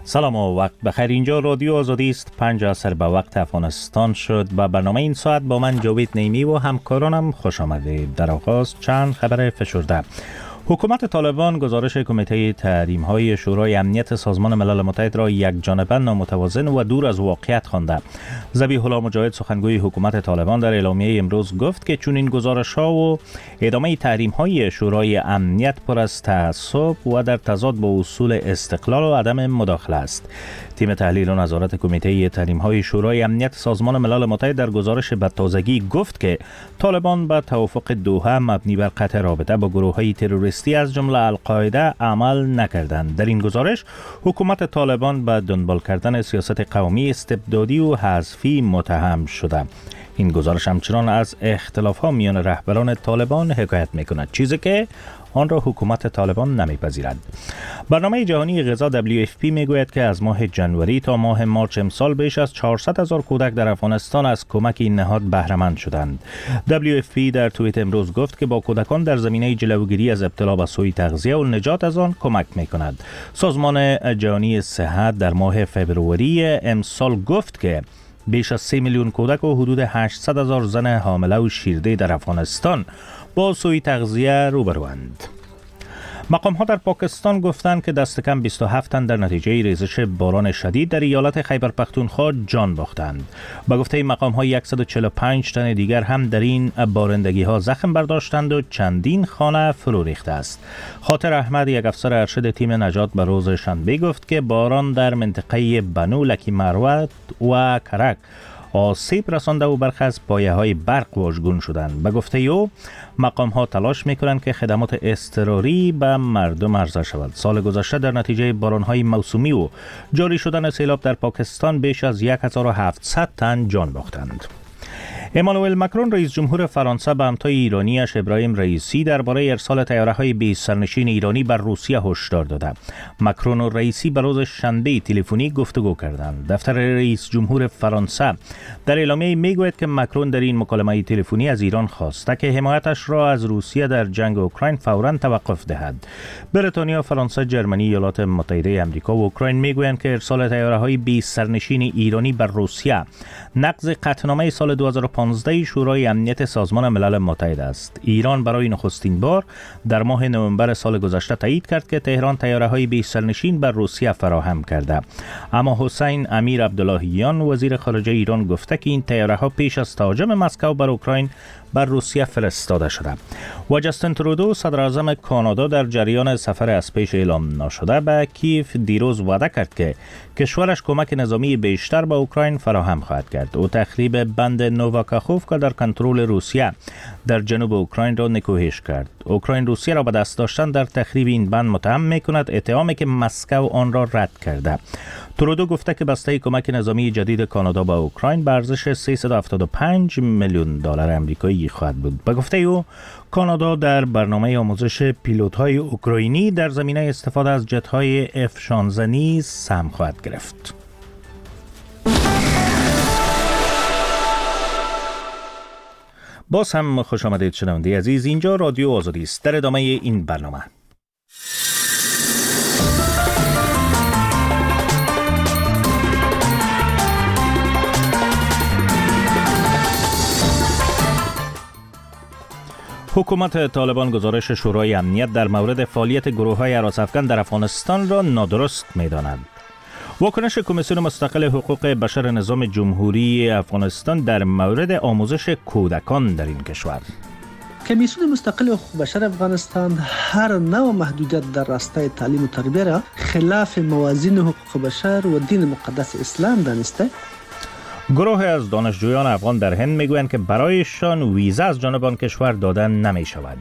سلام و وقت بخیر. اینجا رادیو آزادی است. 5 عصر به وقت افغانستان شد و برنامه این ساعت با من جاوید نیمی و همکارانم خوش آمدید. در آغاز چند خبر فشرده. حکومت طالبان گزارش کمیته تحریم‌های شورای امنیت سازمان ملل متحد را یکجانبه نامتوازن و دور از واقعیت خوانده. ذبیح الله مجاهد سخنگوی حکومت طالبان در اعلامیه امروز گفت که چون این گزارش‌ها و ادامه تحریم‌های شورای امنیت پر از تعصب و در تضاد با اصول استقلال و عدم مداخله است. تیم تحلیل و نظارت کمیته تحریم‌های شورای امنیت سازمان ملل متحد در گزارش به تازگی گفت که طالبان به توافق دوحه مبنی بر قطع رابطه با گروه‌های تروریستی از جمله القاعده عمل نکردند. در این گزارش حکومت طالبان به دنبال کردن سیاست قومی استبدادی و حذفی متهم شده. این گزارش همچنان از اختلاف‌ها میان رهبران طالبان حکایت می‌کند، چیزی که آن را حکومت طالبان نمی‌پذیرد. برنامه جهانی غذا WFP میگوید که از ماه جنوری تا ماه مارچ امسال بیش از 400,000 کودک در افغانستان از کمک این نهاد بهره‌مند شدند. WFP در توییت امروز گفت که با کودکان در زمینه جلوگیری از ابتلا به سوء تغذیه و نجات از آن کمک می‌کند. سازمان جهانی صحت در ماه فوریه امسال گفت که بیش از 3 میلیون کودک و حدود 800,000 زن حامله و شیرده در افغانستان با سوء تغذیه روبروند. مقام‌ها در پاکستان گفتند که دست کم 27 تن در نتیجه ریزش باران شدید در ایالت خیبر پختونخوا جان باختند. به گفته مقام‌ها 145 تن دیگر هم در این بارندگی‌ها زخم برداشتند و چندین خانه فرو ریخته است. خاطر احمد، یک افسر ارشد تیم نجات، به روز شنبه گفت که باران در منطقه بنو لکی مروت و کرک آسیب رسانده و برخی از پایه‌های برق واژگون شدند. به گفته او مقام‌ها تلاش می‌کنند که خدمات اضطراری به مردم عرضه شود. سال گذشته در نتیجه باران‌های موسومی و جاری شدن سیلاب در پاکستان بیش از 1700 تن جان باختند. امانوئل مکرون رئیس جمهور فرانسه به همتای ایرانیش ابراهیم رئیسی درباره ارسال طیاره‌های 20 سرنشین ایرانی بر روسیه هشدار داده. مکرون و رئیسی به روز شنبه تلفنی گفتگو کردند. دفتر رئیس جمهور فرانسه در اعلامیه میگوید که مکرون در این مکالمه تلفنی از ایران خواسته که حمایتش را از روسیه در جنگ اوکراین فوراً توقف دهد. بریتانیا، فرانسه، جرمنی، ایالات متحده آمریکا و اوکراین میگویند که ارسال طیاره‌های 20 سرنشین ایرانی بر روسیه نقض قطعنامه سال 2015 شورای امنیت سازمان ملل متحد است. ایران برای نخستین بار در ماه نوامبر سال گذشته تایید کرد که تهران طیاره‌های 20 سرنشین بر روسیه فراهم کرده. اما حسین امیر عبداللهیان وزیر خارجه ایران گفته که این طیاره‌ها پیش از تهاجم مسکو بر اوکراین بر روسیه فرستاده شده. و جاستین ترودو صدر اعظم کانادا در جریان سفر از پیش اعلام نشده به کیف دیروز وعده کرد که کشورش کمک نظامی بیشتر به اوکراین فراهم خواهد کرد. او تخریب بند نوواکاخوفکا در کنترل روسیه در جنوب اوکراین را نکوهش کرد. اوکراین روسیه را به دست داشتن در تخریب این بند متهم می‌کند، اتهامی که مسکو آن را رد کرده. ترودو گفته که بسته کمک نظامی جدید کانادا به اوکراین به ارزش 375 میلیون دلار آمریکایی خواهد بود. به گفته او کانادا در برنامه آموزش پیلوت‌های اوکراینی در زمینه استفاده از جت‌های F-16 نیز سهم خواهد گرفت. باز هم خوش آمدید شنونده عزیز. اینجا رادیو آزادی است. در ادامه این برنامه حکومت طالبان گزارش شورای امنیت در مورد فعالیت گروه‌های هراس‌افکن در افغانستان را نادرست می‌داند. واکنش کمیسیون مستقل حقوق بشر نظام جمهوری افغانستان در مورد آموزش کودکان در این کشور. کمیسیون مستقل حقوق بشر افغانستان هر نوع محدودیت در راستای تعلیم و تربیت را خلاف موازین حقوق بشر و دین مقدس اسلام دانسته. گروه از دانشجویان افغان در هند میگویند که برایشان ویزا از جانب آن کشور دادن نمی شود.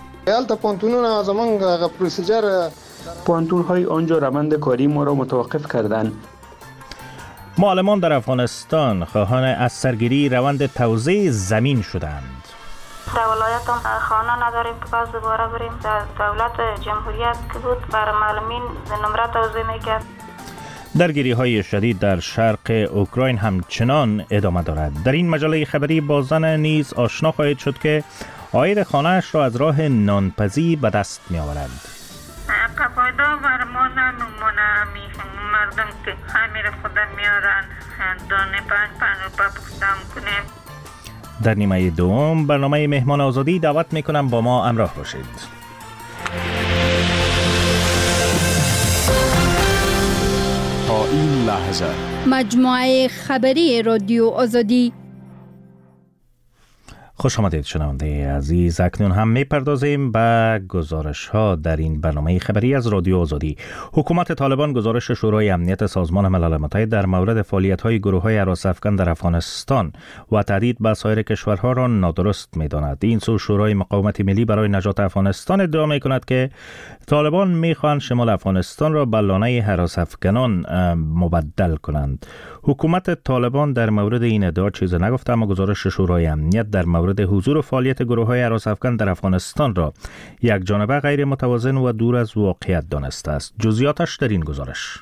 پوانتون‌های آنجا روند کاری ما را متوقف کردند. معلمان در افغانستان خواهان از سرگیری روند توزیع زمین شدند. در ولایت هم خانه نداریم که باز دوباره بریم. در دولت جمهوریت که بود برای معلمین نمره توزیع میکرد. درگیری‌های شدید در شرق اوکراین همچنان ادامه دارد. در این مجله خبری با زن نیز آشنا خواهید شد که عاید خانه‌اش را از راه نانپزی به دست می‌آورد. قپایدا ورمان نمونه مردم که همین خودن میارن دانه 5 روپا پختم کنیم. در نیمه دوم برنامه مهمان آزادی دعوت میکنم با ما همراه باشید. تا این لحظه مجموعه خبری رادیو آزادی. خوش آمدید شنونده عزیز. اکنون هم میپردازیم به گزارش ها در این برنامه خبری از رادیو آزادی. حکومت طالبان گزارش شورای امنیت سازمان ملل متحد در مورد فعالیت های گروه های هراس افکن در افغانستان و تهدید به سایر کشورها را نادرست می‌داند. این سو شورای مقاومت ملی برای نجات افغانستان ادعا می‌کند که طالبان می‌خواهند شمال افغانستان را به لانه هراس افکنان مبدل کنند. حکومت طالبان در مورد این ادعا چیزی نگفته، اما گزارش شورای امنیت در مورد حضور و فعالیت گروه‌های هراس افکن در افغانستان را یک جانبه غیر متوازن و دور از واقعیت دانسته است. جزئیاتش در این گزارش.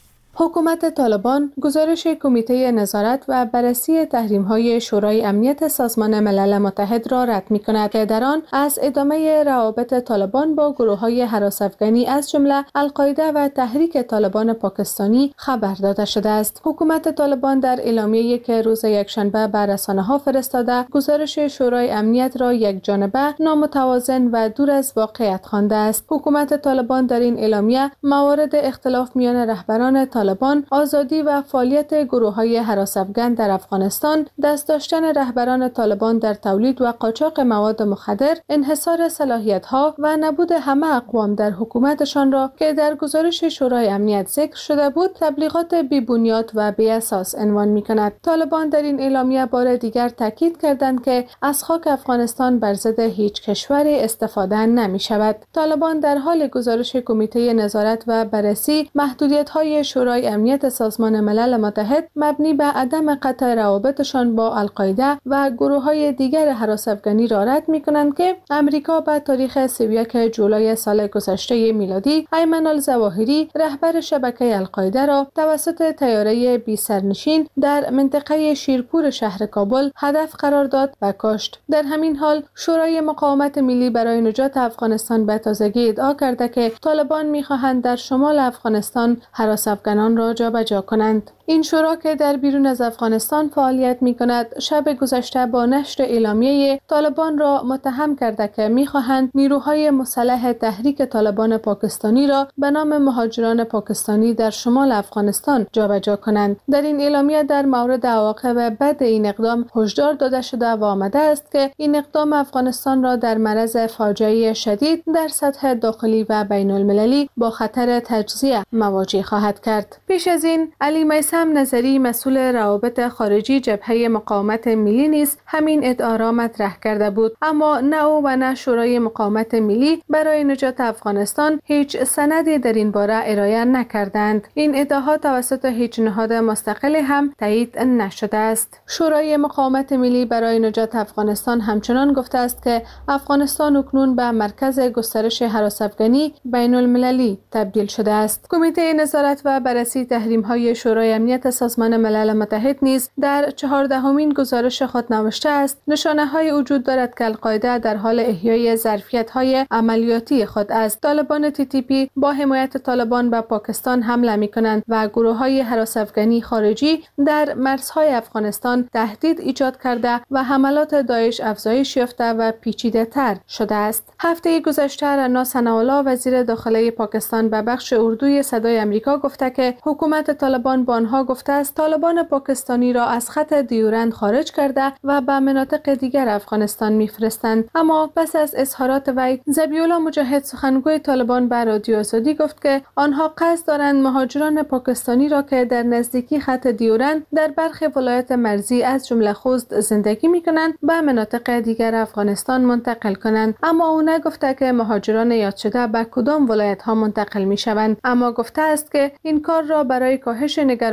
حکومت طالبان گزارش کمیته نظارت و بررسی تحریم‌های شورای امنیت سازمان ملل متحد را رد می‌کند که در آن از ادامه روابط طالبان با گروه‌های هراس افغانی از جمله القاعده و تحریک طالبان پاکستانی خبر داده شده است. حکومت طالبان در اعلامیه‌ای که روز یکشنبه به رسانه‌ها فرستاده، گزارش شورای امنیت را یک جانبه، نامتوازن و دور از واقعیت خوانده است. حکومت طالبان در این اعلامیه موارد اختلاف میان رهبران طالبان، آزادی و فعالیت گروه‌های هراس افغان در افغانستان، دست داشتن رهبران طالبان در تولید و قاچاق مواد مخدر، انحصار صلاحیت‌ها و نبود همه اقوام در حکومتشان را که در گزارش شورای امنیت ذکر شده بود، تبلیغات بی‌بنیاد و بی‌اساس عنوان می‌کند. طالبان در این اعلامیه بار دیگر تاکید کردند که از خاک افغانستان بر ضد هیچ کشوری استفاده نمی‌شود. طالبان در حال گزارش کمیته نظارت و بررسی محدودیت‌های شورای امنیت سازمان ملل متحد مبنی به عدم قطع روابطشان با القاعده و گروه‌های دیگر هراس افغانی را رد می‌کنند که امریکا به تاریخ 31 جولای سال گذشته میلادی ایمن الظواهری رهبر شبکه القاعده را توسط طیاره بی سرنشین در منطقه شیرپور شهر کابل هدف قرار داد و کشت. در همین حال شورای مقاومت ملی برای نجات افغانستان به تازگی ادعا کرده که طالبان می‌خواهند در شمال افغانستان هراس افغانان را جابجا کنند. این شورا که در بیرون از افغانستان فعالیت می‌کند، شب گذشته با نشر اعلامیه طالبان را متهم کرده که می‌خواهند نیروهای مسلح تحریک طالبان پاکستانی را به نام مهاجران پاکستانی در شمال افغانستان جابجا کنند. در این اعلامیه در مورد عواقب بد این اقدام هشدار داده شده و آمده است که این اقدام افغانستان را در معرض فاجعه شدید در سطح داخلی و بین‌المللی با خطر تجزیه مواجه خواهد کرد. پیش از این علی میثم نظری مسئول روابط خارجی جبهه مقاومت ملی نیز همین ادعا را مطرح کرده بود، اما نه او و نه شورای مقاومت ملی برای نجات افغانستان هیچ سندی در این باره ارائه نکردند. این ادعاها توسط هیچ نهاد مستقلی هم تایید نشده است. شورای مقاومت ملی برای نجات افغانستان همچنان گفته است که افغانستان اکنون به مرکز گسترش هراس افغانی بین المللی تبدیل شده است. کمیته نظارت و بررسی تحریم‌های شورای امنیت سازمان ملل متحد نیز در 14مین گزارش خود نوشته است نشانه‌های وجود دارد که القاعده در حال احیای ظرفیت‌های عملیاتی خود است. طالبان TTP با حمایت طالبان به پاکستان حمله می‌کنند و گروه‌های هراس افغانی خارجی در مرزهای افغانستان تهدید ایجاد کرده و حملات داعش افزایش یافته و پیچیده‌تر شده است. هفته گذشته رنا ثناءالله وزیر داخلی پاکستان به بخش اردوی صدای آمریکا گفته که حکومت طالبان با آنها گفته است طالبان پاکستانی را از خط دیورند خارج کرده و به مناطق دیگر افغانستان می‌فرستند. اما پس از اظهارات وی، ذبیح‌الله مجاهد سخنگوی طالبان به رادیو آزادی گفت که آنها قصد دارند مهاجران پاکستانی را که در نزدیکی خط دیورند در برخی ولایات مرزی از جمله خوست زندگی می‌کنند به مناطق دیگر افغانستان منتقل کنند. اما او نگفته که مهاجران یاد شده به کدام ولایت‌ها منتقل می‌شوند، اما گفته است که این کار را برای کاهش نگرانی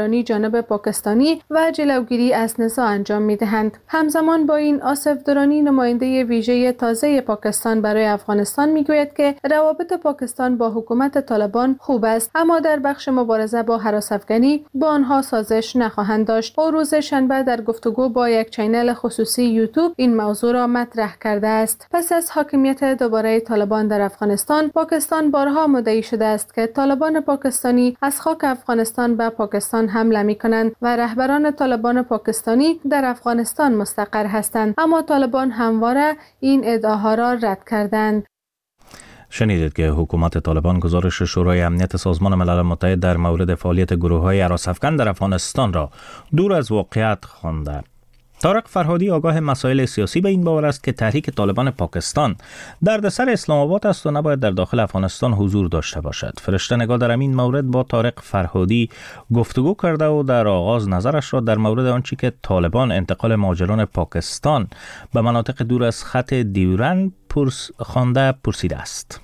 عمرانی جانب پاکستانی و جلوگیری از نزاع انجام می‌دهند. همزمان با این آصف درانی نماینده ویژه تازه پاکستان برای افغانستان میگوید که روابط پاکستان با حکومت طالبان خوب است، اما در بخش مبارزه با هراس افغانی با آنها سازش نخواهند داشت. او روز شنبه در گفتگو با یک چینل خصوصی یوتیوب این موضوع را مطرح کرده است. پس از حاکمیت دوباره طالبان در افغانستان، پاکستان بارها مدعی شده است که طالبان پاکستانی از خاک افغانستان به پاکستان حمله می‌کنند و رهبران طالبان پاکستانی در افغانستان مستقر هستند، اما طالبان همواره این ادعاها را رد کردند. شنیدید که حکومت طالبان گزارش شورای امنیت سازمان ملل متحد در مورد فعالیت گروه‌های هراس افکن در افغانستان را دور از واقعیت خوانده. طارق فرهادی آگاه مسائل سیاسی به این باور است که تحریک طالبان پاکستان دردسر اسلام آباد است و نباید در داخل افغانستان حضور داشته باشد. فرشته نگاه در این مورد با طارق فرهادی گفتگو کرده و در آغاز نظرش را در مورد آنچه که طالبان انتقال مهاجران پاکستان به مناطق دور از خط دیورند خوانده پرسیده است.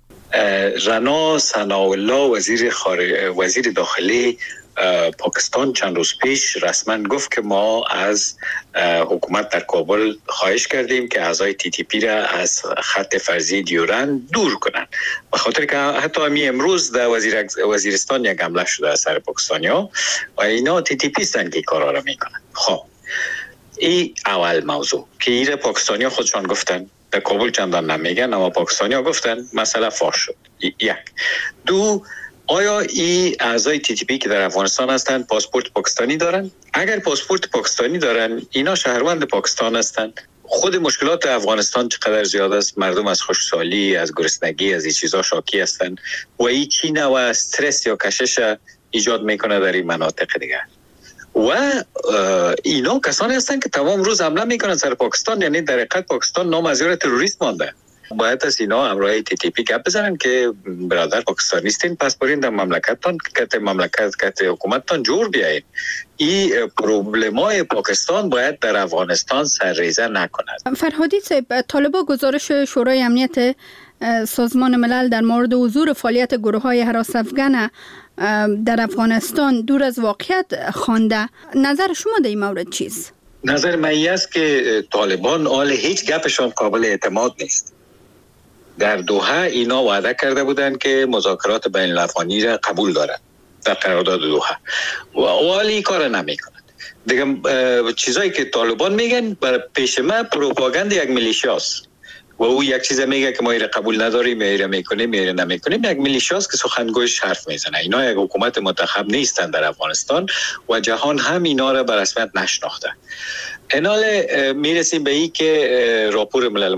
رنا ثناءالله وزیر داخلی پاکستان چند روز پیش رسما گفت که ما از حکومت در کابل خواهش کردیم که اعضای TTP را از خط فرضی دیورند دور کنند، به خاطر که حتی امروز در وزیرستان یک حمله شده از سر پاکستانیا و اینا TTP هستند که کارا را میکنند. خب این اول موضوع که ایره پاکستانیا خودشان گفتن، در کابل چندان نمیگن اما پاکستانیا گفتن، مسئله فاش شد. یک. دو، آیا این اعضای TTP که در افغانستان هستند پاسپورت پاکستانی دارن؟ اگر پاسپورت پاکستانی دارن، اینا شهروند پاکستان هستند. خود مشکلات افغانستان چقدر زیاد است، مردم از خشکسالی، از گرسنگی، از این چیزا شاکی هستند و این چی نوع استرس یا کشش ایجاد میکنه در این مناطق دیگه. و اینا کسانی هستند که تمام روز حمله میکنن سر پاکستان، یعنی در حقیقت پاکستان نام از یار تروریست مانده. باید از اینا همراه TTP گپ بزنن که برادر پاکستانی هستین، پس برین در مملکتتان که حکومتتان جور بیایید. این پروبلمای پاکستان باید در افغانستان سرریزه نکند. فرهادی صاحب، طالبان گزارش شورای امنیت سازمان ملل در مورد حضور فعالیت گروه‌های هراس افغان در افغانستان دور از واقعیت خوانده. نظر شما در این مورد چیست؟ نظر من است که طالبان حال هیچ گپشان قابل اعتماد نیست. در دوحه اینا وعده کرده بودند که مذاکرات بین الافغانی را قبول دارند در قرارداد دوحه و حالی کار نمیکنند. دیگه چیزایی که طالبان میگن برای پیش من پروپاگاند یک میلیشیاست و او یک چیز میگه که ما ایره قبول نداریم، ایره میکنیم، ایره نمیکنیم. یک میلیشیاست که سخنگویش حرف میزنه. اینا یک حکومت منتخب نیستن در افغانستان و جهان هم اینا را به رسمیت نشناخته. انال میرسیم به این که راپور ملل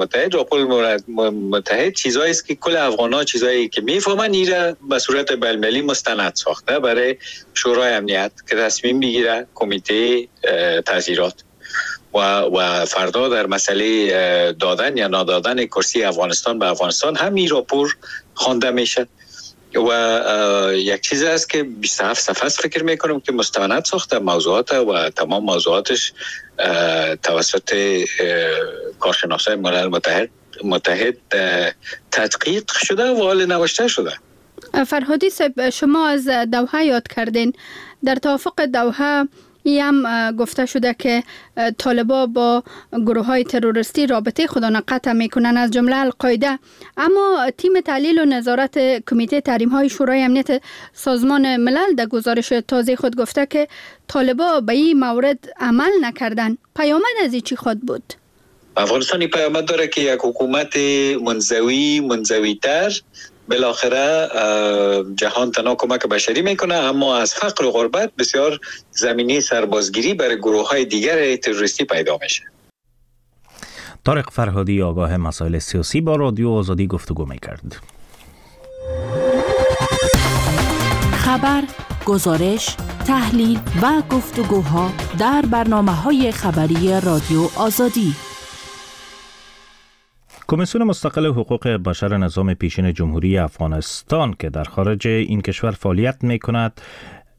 متحد چیزایی است که کل افغان‌ها چیزایی که میفهمن ایره به صورت بین‌المللی مستند ساخته برای شورای امنیت که تصمیم بگیره، کمیته تغییرات و فردا در مسئله دادن یا نادادن کرسی افغانستان به افغانستان همین راپور خوانده میشه و یک چیز است که 27 صفحه فکر میکنم که مستند ساخته موضوعات و تمام موضوعاتش توسط کارشناسای ملل متحد تدقیق شده و حال نوشته شده. فرهادی صاحب، شما از دوحه یاد کردین. در توافق دوحه هم گفته شده که طالبان با گروه‌های تروریستی رابطه خودانه قطع میکنن، از جمله القاعده. اما تیم تحلیل و نظارت کمیته تحریم‌های شورای امنیت سازمان ملل در گزارش تازه خود گفته که طالبان به این مورد عمل نکردن. پیامد از این چی خود بود؟ افغانستان پیامد داره که یک حکومت منزوی‌تر بالاخره جهان تنها کمک بشری میکنه، اما از فقر و غربت بسیار زمینه سربازگیری برای گروه‌های دیگر تروریستی پیدا میشه. طارق فرهادی آگاه مسائل سیاسی با رادیو آزادی گفتگو میکرد. خبر، گزارش، تحلیل و گفتگوها در برنامه‌های خبری رادیو آزادی. کمیسیون مستقل حقوق بشر نظام پیشین جمهوری افغانستان که در خارج این کشور فعالیت می‌کند،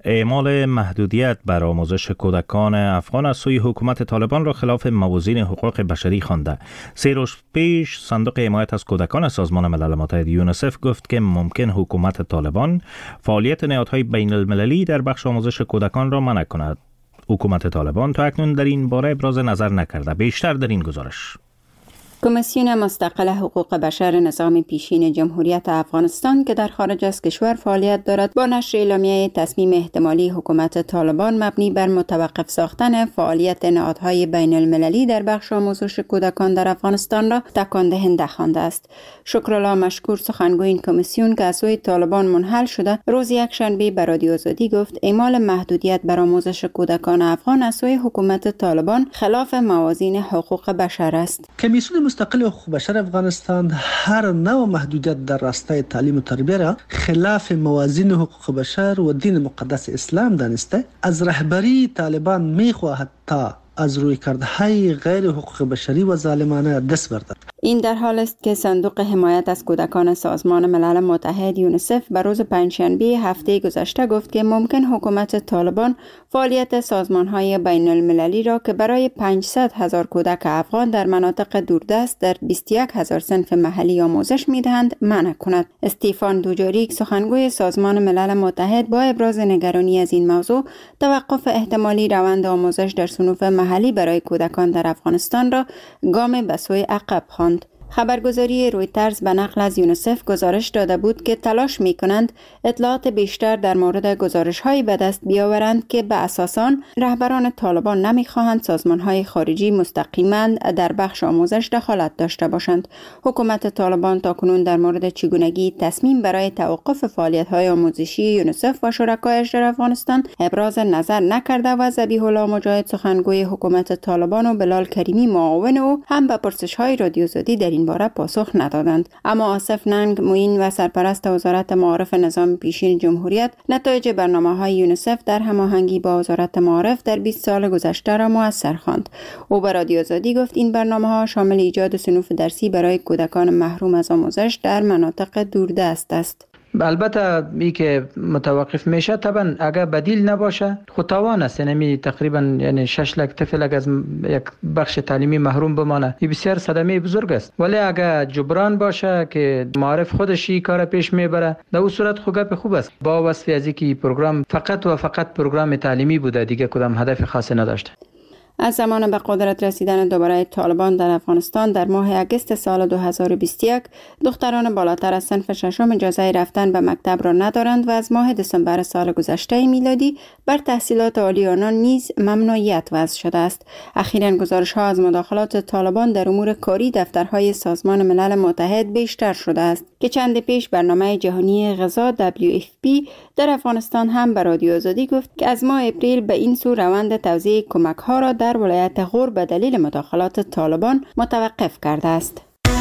اعمال محدودیت بر آموزش کودکان افغان از سوی حکومت طالبان را خلاف موازین حقوق بشری خوانده. 3 روز پیش صندوق حمایت از کودکان سازمان ملل متحد یونیسف گفت که ممکن حکومت طالبان فعالیت نهادهای بین المللی در بخش آموزش کودکان را منع کند. حکومت طالبان تا اکنون در این باره ابراز نظر نکرده. بیشتر در این گزارش. کمیسیون مستقل حقوق بشر نظام پیشین جمهوریت افغانستان که در خارج از کشور فعالیت دارد با نشر اعلامیه تصمیم احتمالی حکومت طالبان مبنی بر متوقف ساختن فعالیت نهادهای بین المللی در بخش آموزش کودکان در افغانستان را تکان دهنده خوانده است. شکرالله مشکور سخنگوی این کمیسیون که از سوی طالبان منحل شده روز یکشنبه به رادیو آزادی گفت اعمال محدودیت بر آموزش کودکان افغان از سوی حکومت طالبان خلاف موازین حقوق بشر است. کمیسیون مستقل حقوق بشر افغانستان هر نوع محدودیت در راستای تعلیم و تربیت را خلاف موازین حقوق بشر و دین مقدس اسلام دانسته از رهبری طالبان می‌خواهد تا از رویکردهای غیر حقوق بشری و ظالمانه دست بردارد. این در حال است که صندوق حمایت از کودکان سازمان ملل متحد یونیسف بر روز پنجشنبه هفته گذشته گفت که ممکن حکومت طالبان فعالیت سازمان‌های بین المللی را که برای 500,000 کودک افغان در مناطق دوردست در 21,000 صنف محلی آموزش می‌دهند منع کند. استیفان دوجاریک سخنگوی سازمان ملل متحد با ابراز نگرانی از این موضوع توقف احتمالی روند آموزش در صنوف محلی برای کودکان در افغانستان را گام به سوی عقب خواند. خبرگزاری رویترز به نقل از یونیسف گزارش داده بود که تلاش می کنند اطلاعات بیشتر در مورد گزارش هایی به دست بیاورند که به اساس آن رهبران طالبان نمی خواهند سازمان های خارجی مستقیما در بخش آموزش دخالت داشته باشند. حکومت طالبان تاکنون در مورد چگونگی تصمیم برای توقف فعالیت های آموزشی یونیسف و شرکایش در افغانستان ابراز نظر نکرده و ذبیح الله مجاهد سخنگوی حکومت طالبان و بلال کریمی معاون او هم به پرسش های رادیو آزادی در این باره پاسخ ندادند. اما آصف ننگ معین و سرپرست وزارت معارف نظام پیشین جمهوریت نتایج برنامه‌های یونیسف در هماهنگی با وزارت معارف در 20 سال گذشته را مؤثر خواند. او به رادیو آزادی گفت این برنامه‌ها شامل ایجاد صنوف درسی برای کودکان محروم از آموزش در مناطق دوردست است. البته ای که متوقف میشه طبعا اگر بدیل نباشه خود توان است، یعنی تقریبا یعنی 6 لک طفل از یک بخش تعلیمی محروم بمانه، این بسیار صدمه بزرگ است. ولی اگر جبران باشه که معارف خودش این کار پیش میبره در اون صورت خوب است. با وصف از اینکه پروگرام فقط و فقط پروگرام تعلیمی بوده، دیگه کدام هدف خاصی نداشته. از زمان به قدرت رسیدن دوباره طالبان در افغانستان در ماه اگست سال 2021 دختران بالاتر از صنف ششم اجازه رفتن به مکتب را ندارند و از ماه دسامبر سال گذشته میلادی بر تحصیلات عالی آنان نیز ممنوعیت وضع شده است. اخیراً گزارش‌ها از مداخلات طالبان در امور کاری دفترهای سازمان ملل متحد بیشتر شده است که چند پیش برنامه جهانی غذا WFP در افغانستان هم به رادیو آزادی گفت که از ماه اپریل به این سو روند توزیع کمک‌ها را در ولایت غور به دلیل مداخلات طالبان متوقف کرده است.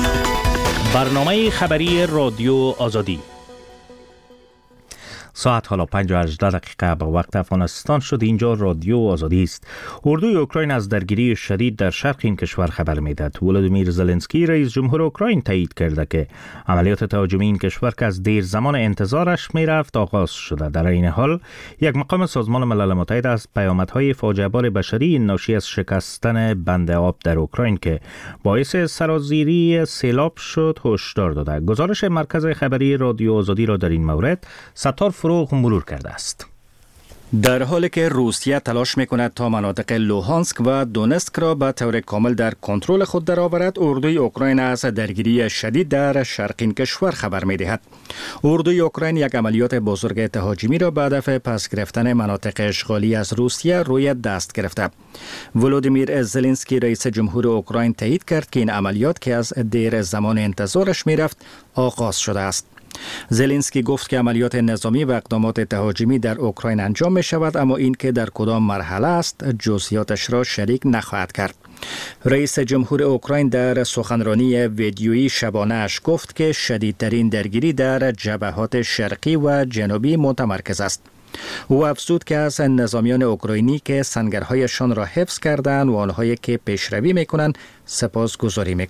برنامه خبری رادیو آزادی ساعت حالا 5:18 دقیقه به وقت افغانستان شد. اینجا رادیو آزادی است. اردوی اوکراین از درگیری شدید در شرق این کشور خبر میدهد. ولادیمیر زلنسکی رئیس جمهور اوکراین تایید کرده که عملیات تهاجمی این کشور که از دیر زمان انتظارش میرفت آغاز شده. در این حال یک مقام سازمان ملل متحد از پیامدهای فاجعه بار بشری ناشی از شکستن بند آب در اوکراین که باعث سرازیری سیلاب شد هشدار داده. گزارش مرکز خبری رادیو آزادی را در این مورد ستار فروغ مرور کرده است. در حالی که روسیه تلاش میکند تا مناطق لوهانسک و دونتسک را به طور کامل در کنترل خود درآورد، اردوی اوکراین از درگیری شدید در شرقین کشور خبر میدهد. اردوی اوکراین یک عملیات بزرگ تهاجمی را به هدف پس گرفتن مناطق اشغالی از روسیه روی دست گرفته. ولادیمیر زلنسکی رئیس جمهور اوکراین تایید کرد که این عملیات که از دیر زمان انتظارش میرفت آغاز شده است. زلنسکی گفت که عملیات نظامی و اقدامات تهاجمی در اوکراین انجام می شود، اما این که در کدام مرحله است جزئیاتش را شریک نخواهد کرد. رئیس جمهور اوکراین در سخنرانی ویدیویی شبانه اش گفت که شدیدترین درگیری در جبهات شرقی و جنوبی متمرکز است. او افزود که از نظامیان اوکراینی که سنگرهایشان را حفظ کردند و آنهایی که پیشروی میکنند سپاسگزاری میکند.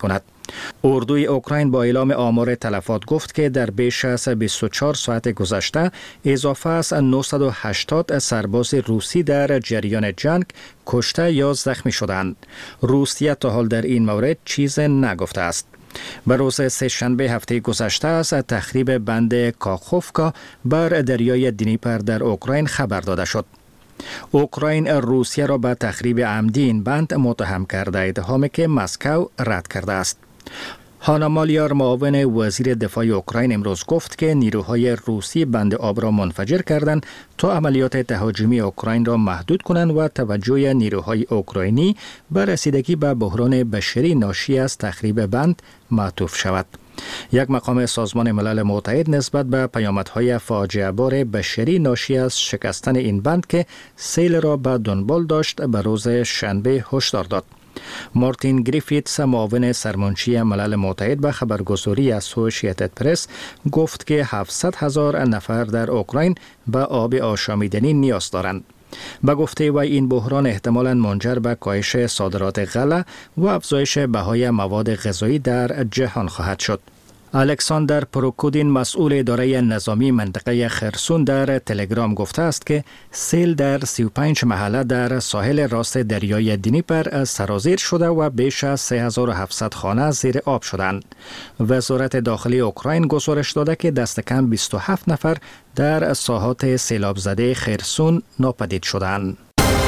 اردوی اوکراین با اعلام آمار تلفات گفت که در بیش از 24 ساعت گذشته اضافه از 980 سرباز روسی در جریان جنگ کشته یا زخمی شدند. روسیه تا حال در این مورد چیز نگفته است. به روز سه‌شنبه هفته گذشته از تخریب بند کاخوفکا بر دریای دنیپر در اوکراین خبر داده شد. اوکراین روسیه را به تخریب عمدی این بند متهم کرده، اتهامی که مسکو رد کرده است. هانا مالیار معاون وزیر دفاع اوکراین امروز گفت که نیروهای روسی بند آب را منفجر کردند تا عملیات تهاجمی اوکراین را محدود کنند و توجه نیروهای اوکراینی به رسیدگی به بحران بشری ناشی از تخریب بند معطوف شود. یک مقام سازمان ملل متحد نسبت به پیامدهای فاجعه بار بشری ناشی از شکستن این بند که سیل را به دنبال داشت به روز شنبه هشدار داد. مارتین گریفیتس معاون سرمنشی ملل متحد به خبرگزاری اسوسییتد پرس گفت که 700,000 نفر در اوکراین به آب آشامیدنی نیاز دارند. به گفته وی این بحران احتمالاً منجر به کاهش صادرات غله و افزایش بهای مواد غذایی در جهان خواهد شد. الکساندر پروکودین مسئول اداره نظامی منطقه خرسون در تلگرام گفته است که سیل در 35 محله در ساحل راست دریای دنیپر سرازیر شده و بیش از 3700 خانه زیر آب شدند. وزارت داخلی اوکراین گزارش داده که دست کم 27 نفر در ساحات سیلاب زده خرسون ناپدید شدند.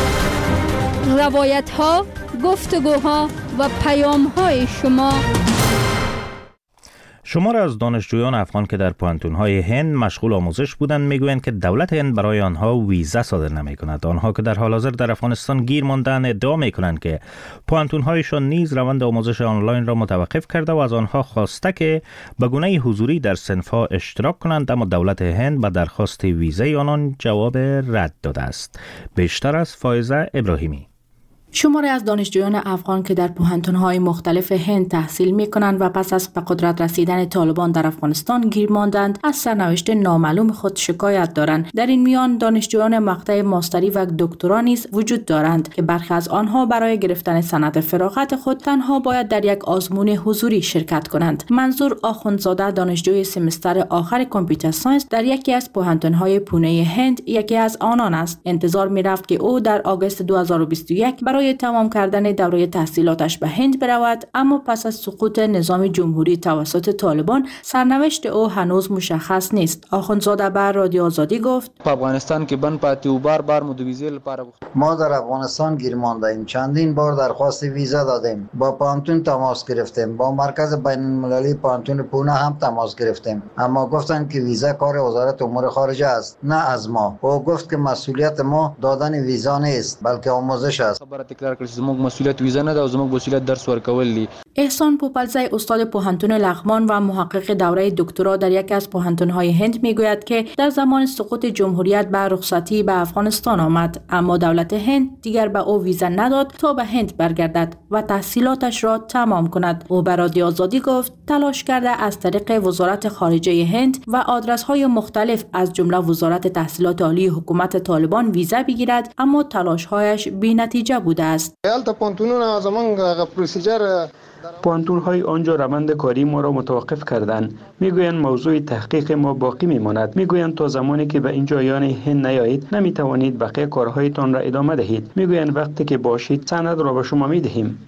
روایت ها، گفتگوها و پیام های شمار از دانشجویان افغان که در پوهنتون‌های هند مشغول آموزش بودند میگویند که دولت هند برای آنها ویزا صادر نمی‌کند. آنها که در حال حاضر در افغانستان گیر ماندند ادعا می‌کنند که پوهنتون‌هایشان نیز روند آموزش آنلاین را متوقف کرده و از آنها خواسته که به گونه حضوری در صنف‌ها اشتراک کنند، اما دولت هند به درخواست ویزای آنان جواب رد داده است. بیشتر از فائزه ابراهیمی. شماری از دانشجویان افغان که در پوهنتون‌های مختلف هند تحصیل می‌کنند و پس از به قدرت رسیدن طالبان در افغانستان گیر ماندند از سرنوشت نامعلوم خود شکایت دارند. در این میان دانشجویان مقطع ماستری و دکترا نیز وجود دارند که برخی از آنها برای گرفتن سند فراغت خود تنها باید در یک آزمون حضوری شرکت کنند. منظور آخوندزاده دانشجوی سمستر آخر کامپیوتر ساینس در یکی از پوهنتون‌های پونه هند یکی از آنان است. انتظار می‌رفت که او در آگوست 2021 برای تمام کردن دوره تحصیلاتش به هند برود، اما پس از سقوط نظام جمهوری توسط طالبان سرنوشت او هنوز مشخص نیست. آخوندزاده بر رادیو آزادی گفت: افغانستان که بن پاتی و بار مدویزه لپاره ما در افغانستان گیر مانده ایم. چندین بار درخواست ویزا دادیم، با پانتون تماس گرفتیم، با مرکز بین المللی پانتون پونه هم تماس گرفتیم، اما گفتند که ویزا کار وزارت امور خارجه است، نه از ما. او گفت که مسئولیت ما دادن ویزا نیست بلکه آموزش است. زموږ مسئولیت ویزا نه ده او زموږ مسئولیت درس ورکول دي. احسان پوپلزی استاد پوهنتون لغمان و محقق دوره دکترا در یکی از پوهنتون‌های هند میگوید که در زمان سقوط جمهوریت به رخصتی به افغانستان آمد، اما دولت هند دیگر به او ویزا نداد تا به هند برگردد و تحصیلاتش را تمام کند. او به رادیو آزادی گفت تلاش کرده از طریق وزارت خارجه هند و آدرس‌های مختلف از جمله وزارت تحصیلات عالی حکومت طالبان ویزا بگیرد، اما تلاش‌هایش بی‌نتیجه بوده است. پوهنتون‌های آنجا روند کاری ما را متوقف کردند. میگویند موضوع تحقیق ما باقی میماند. میگویند تا زمانی که به این جایان هند نیایید نمیتوانید بقیه کارهایتان را ادامه دهید. میگویند وقتی که باشید سند را به شما میدهیم.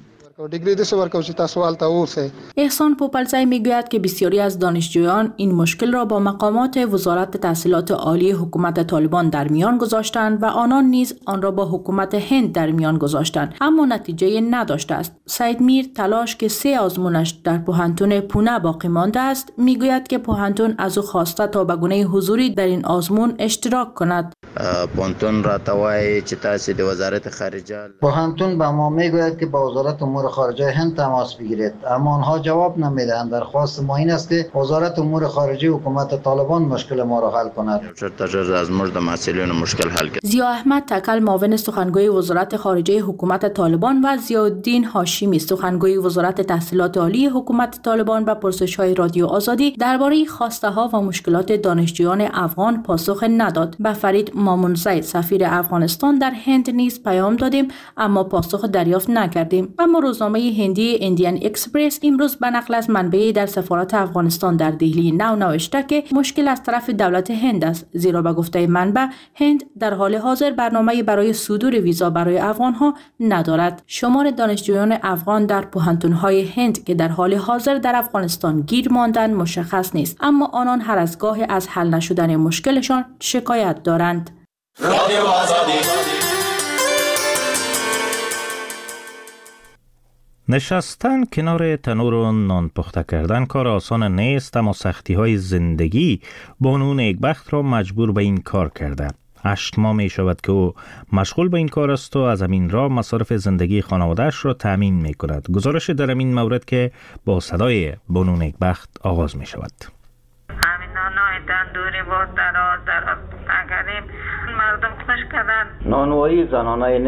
احسان پوپلزی میگوید که بسیاری از دانشجویان این مشکل را با مقامات وزارت تحصیلات عالی حکومت طالبان در میان گذاشتند و آنان نیز آن را با حکومت هند در میان گذاشتند، اما نتیجه نداشته است. سعید میر تلاش که 3 آزمونش در پوهنتون پونه باقی مانده است میگوید که پوهنتون از او خواسته تا به گونه حضوری در این آزمون اشتراک کند. پوهنتون را توای چې تاسو د وزارت خارجه پوهنتون به ما میگوید که با وزارت امور خارجه هند تماس بگیرید، اما آنها جواب نمیدهند. درخواست ما این است که وزارت امور خارجه حکومت طالبان مشکل ما را حل کند. از مرد مسئولین مشکل حل کرد. ضیا احمد تکل معاون سخنگوی وزارت خارجه حکومت طالبان و ضیاءالدین هاشمی سخنگوی وزارت تحصیلات عالی حکومت طالبان به پرسش‌های رادیو آزادی درباره خواسته‌ها و مشکلات دانشجویان افغان پاسخ نداد. به فرید مامون زید سفیر افغانستان در هند نیز پیام دادیم اما پاسخ دریافت نکردیم. اما روزنامه هندی ایندیان اکسپرس امروز به نقل از منبعی در سفارت افغانستان در دهلی نوشته که مشکل از طرف دولت هند است، زیرا به گفته منبع هند در حال حاضر برنامه‌ای برای صدور ویزا برای افغان‌ها ندارد. شمار دانشجویان افغان در پوهنتون‌های هند که در حال حاضر در افغانستان گیر ماندند مشخص نیست، اما آنان هر از گاهی از حل نشدن مشکلشان شکایت دارند. رادیو آزادی. نشستن کنار تنور و نان پخته کردن کار آسان نیست، اما سختی‌های زندگی بانو نیکبخت را مجبور به این کار کرده. 8 ماه می شود که او مشغول به این کار است و از همین راه مصارف زندگی خانواده‌اش را تأمین می کند. گزارش در این مورد که با صدای بانو نیکبخت آغاز می شود. همین نانای تندوری با دراز کردیم مردم خوش کردن. نانوایی زنانه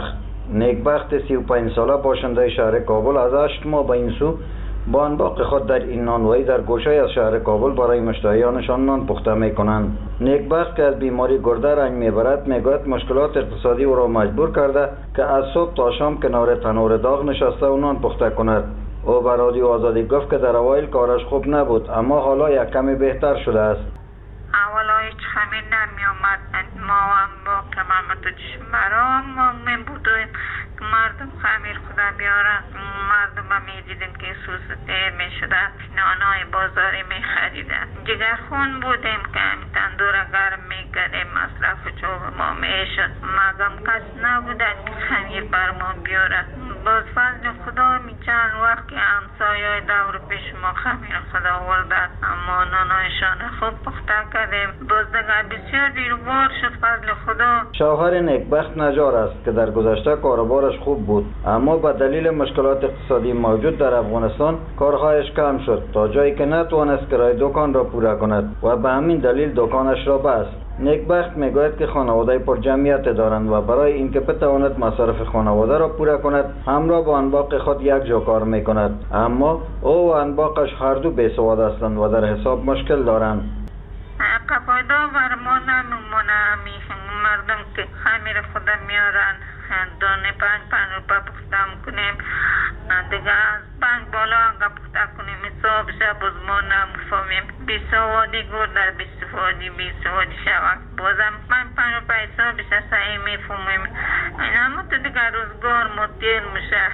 نیکبخت 35 ساله باشنده شهر کابل از 8 ماه به این سو با انباق خود در این نانوایی در گوشه از شهر کابل برای مشتریانشان نان پخته می کنند. نیکبخت که از بیماری گرده رنج میبرد میگوید مشکلات اقتصادی او را مجبور کرده که از صبح تا شام کنار تنور داغ نشسته و نان پخته کند. او به رادیو آزادی گفت که در اوایل کارش خوب نبود اما حالا یک کمی بهتر شده است. اولا هیچ خمیر نمی آمد، ما هم با کمامت چشمرام می بودیم که مردم خمیر خدا بیارن. مردم هم می دیدیم که سوز دیر می شدن، نانای بازاری می خریدن. جگرخون بودیم که همین تندور گرم می کردیم، مصرف چوب ما می شد. مگم کس نبودن که خمیر بر ما بیارن. باز فضل خدا می چند وقت که همسایه دور پیش ما خمیر خدا وردن، اما نانایشان خوب پخته کردیم. باز دیگر بسیار دیروار شد فضل خدا. شوهر نیکبخت نجار است که در گذشته کاروبارش خوب بود، اما به دلیل مشکلات اقتصادی موجود در افغانستان کارهایش کم شد تا جایی که نتوانست کرایه دکان را پوره کند و به همین دلیل دکانش را بست. نیکبخت میگوید که خانواده پر جمعیت دارند و برای اینکه بتواند مصارف خانواده را پوره کند همراه با انباق خود یک جا کار میکند، اما او و انباقش هر دو بیسواد هستند و در حساب مشکل دارند. قفایدا بر ما نمیمونه، مردم که خمیر خدا میارن دانه 5 روپا پخته کنیم دیگه از 5 بالا اگه پخته کنیم حساب شب باز ما نمیفهمیم. بیسوادی گور در بیسوادی شود بازم 5 روپا حساب شد صحیح میفهمیم. اما تو دیگه روزگار مدیر میشه.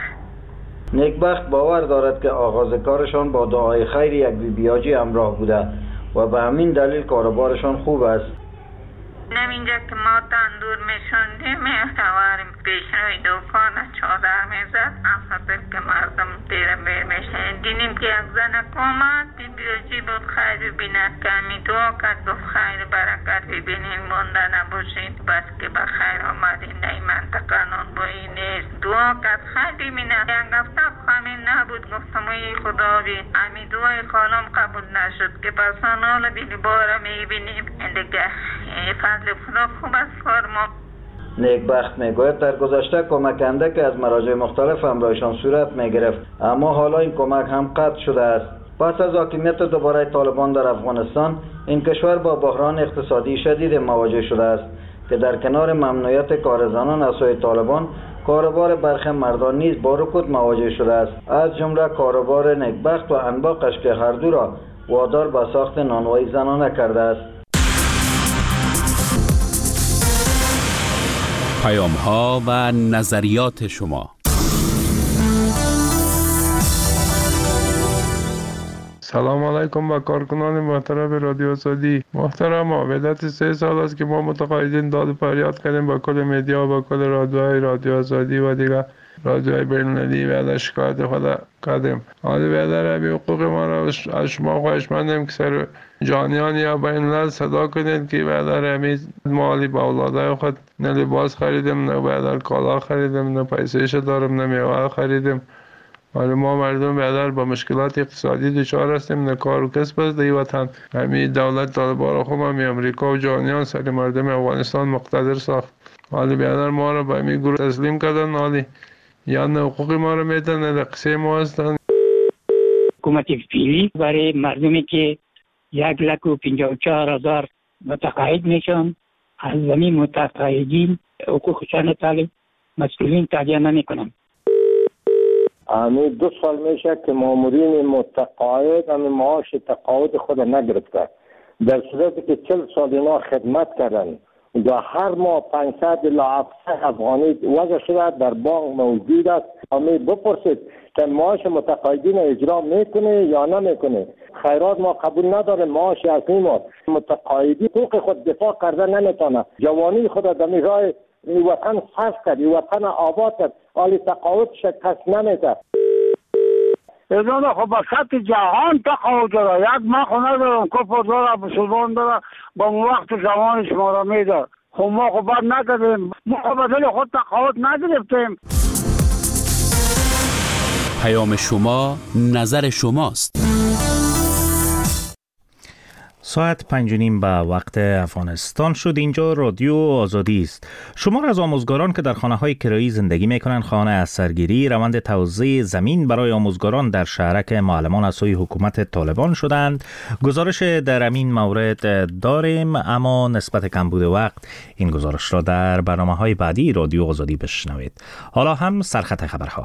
نیکبخت باور دارد که آغاز کارشان با دعای خیر یک بیبیاجی همراه بوده و به همین دلیل کاروبارشان خوب است. اینجا که ما تندور میشوندیم میتواریم پیش روی دکان چادر میزد افضل که مردم دیره بیر میشن. دیدیم که یک زن کامد بیبیاجی بود خیر ببینه که همی دعا کرد گفت خیر برکت ببینین مونده نباشید بس که به خیر آمدین این منطقه نان بایی نیست. دعا کرد خیر ببینه یک هفته خمین نبود گفتم ای خدا بی همی دعای خالم قبول نشد که پسان حال بیلی باره میبینیم دیگه فضل خدا خوب است فرما. نیکبخت میگوید در گذشته کمک اندکی از مراجع مختلف همراهشان صورت میگرفت اما حالا این کمک هم قطع شده است. پس از حاکمیت دوباره طالبان در افغانستان این کشور با بحران اقتصادی شدید مواجه شده است که در کنار ممنوعیت کار زنان از سوی طالبان کاروبار برخی مردان نیز با رکود مواجه شده است، از جمله کاروبار نیکبخت و انباقش که هر دو را وادار به ساخت نانوایی زنانه کرده است. پیام ها و نظریات شما. سلام علیکم با کارکنان محترم رادیو آزادی. محترم مدت 3 سال است که ما متقاعدین داد و فریاد کردیم با کل مدیا و با کل رادیوهای رادیو آزادی و دیگر رادیوهای بین‌المللی و شکایت خود کردیم. حالا بیادر همی حقوق ما را از شما خواهش مندیم که سر جانیان یا بین‌الملل صدا کنید که بیادر همی مالی با اولاده خود نه لباس خریدیم نه بیادر کالا خریدیم نه پیسهش دارم نه میوه خریدیم. حالا ما مردم بیادر با مشکلات اقتصادی دچار هستیم نه کار و کسب است در وطن. همی دولت طالبان را خوب همی امریکا و جانیان سر مردم افغانستان مقتدر ساخت. حالا بیادر ما را به همی گروه تسلیم کردن، حالی یا نه حقوق ما را میدن نه قصه ما هستن. حکومت فعلی برای مردمی که 1,54,000 متقاعد میشن از زمین متقاعدین حقوقشان طالب مسئولین تهیه نمیکنن. همین 2 سال میشه که مامورین متقاعد همین معاش تقاعد خود نگرفته، در صورتی که 40 سال اینا خدمت کردن و هر ماه 500 الی 700 افغانی وضع شده در بانک موجود است. همین بپرسید که معاش متقاعدین اجرا میکنه یا نمیکنه. خیرات ما قبول نداره، معاش اصلی ما متقاعدی حقوق خود دفاع کرده نمیتونه، جوانی خود در راه این وطن صرف کرد، این وطن آباد کرد، حالی تقاعد شکست نمیده. اینا خب با سطح جهان تقاعد داره، یک ما خونه دارم کفر داره بسودان داره با وقت زمان شما را میده. خب ما خب باید نکردیم، ما خب بدل خود تقاعد نگرفتیم. پیام شما نظر شماست. ساعت 5:30 به وقت افغانستان شد. اینجا رادیو آزادی است. شمار از آموزگاران که در خانه‌های کرایی زندگی می‌کنند خانه از سرگیری روند توزیع زمین برای آموزگاران در شهرک معلمان از سوی حکومت طالبان شدند. گزارش در این مورد داریم، اما نسبت کمبود وقت این گزارش را در برنامه‌های بعدی رادیو آزادی بشنوید. حالا هم سرخط خبرها.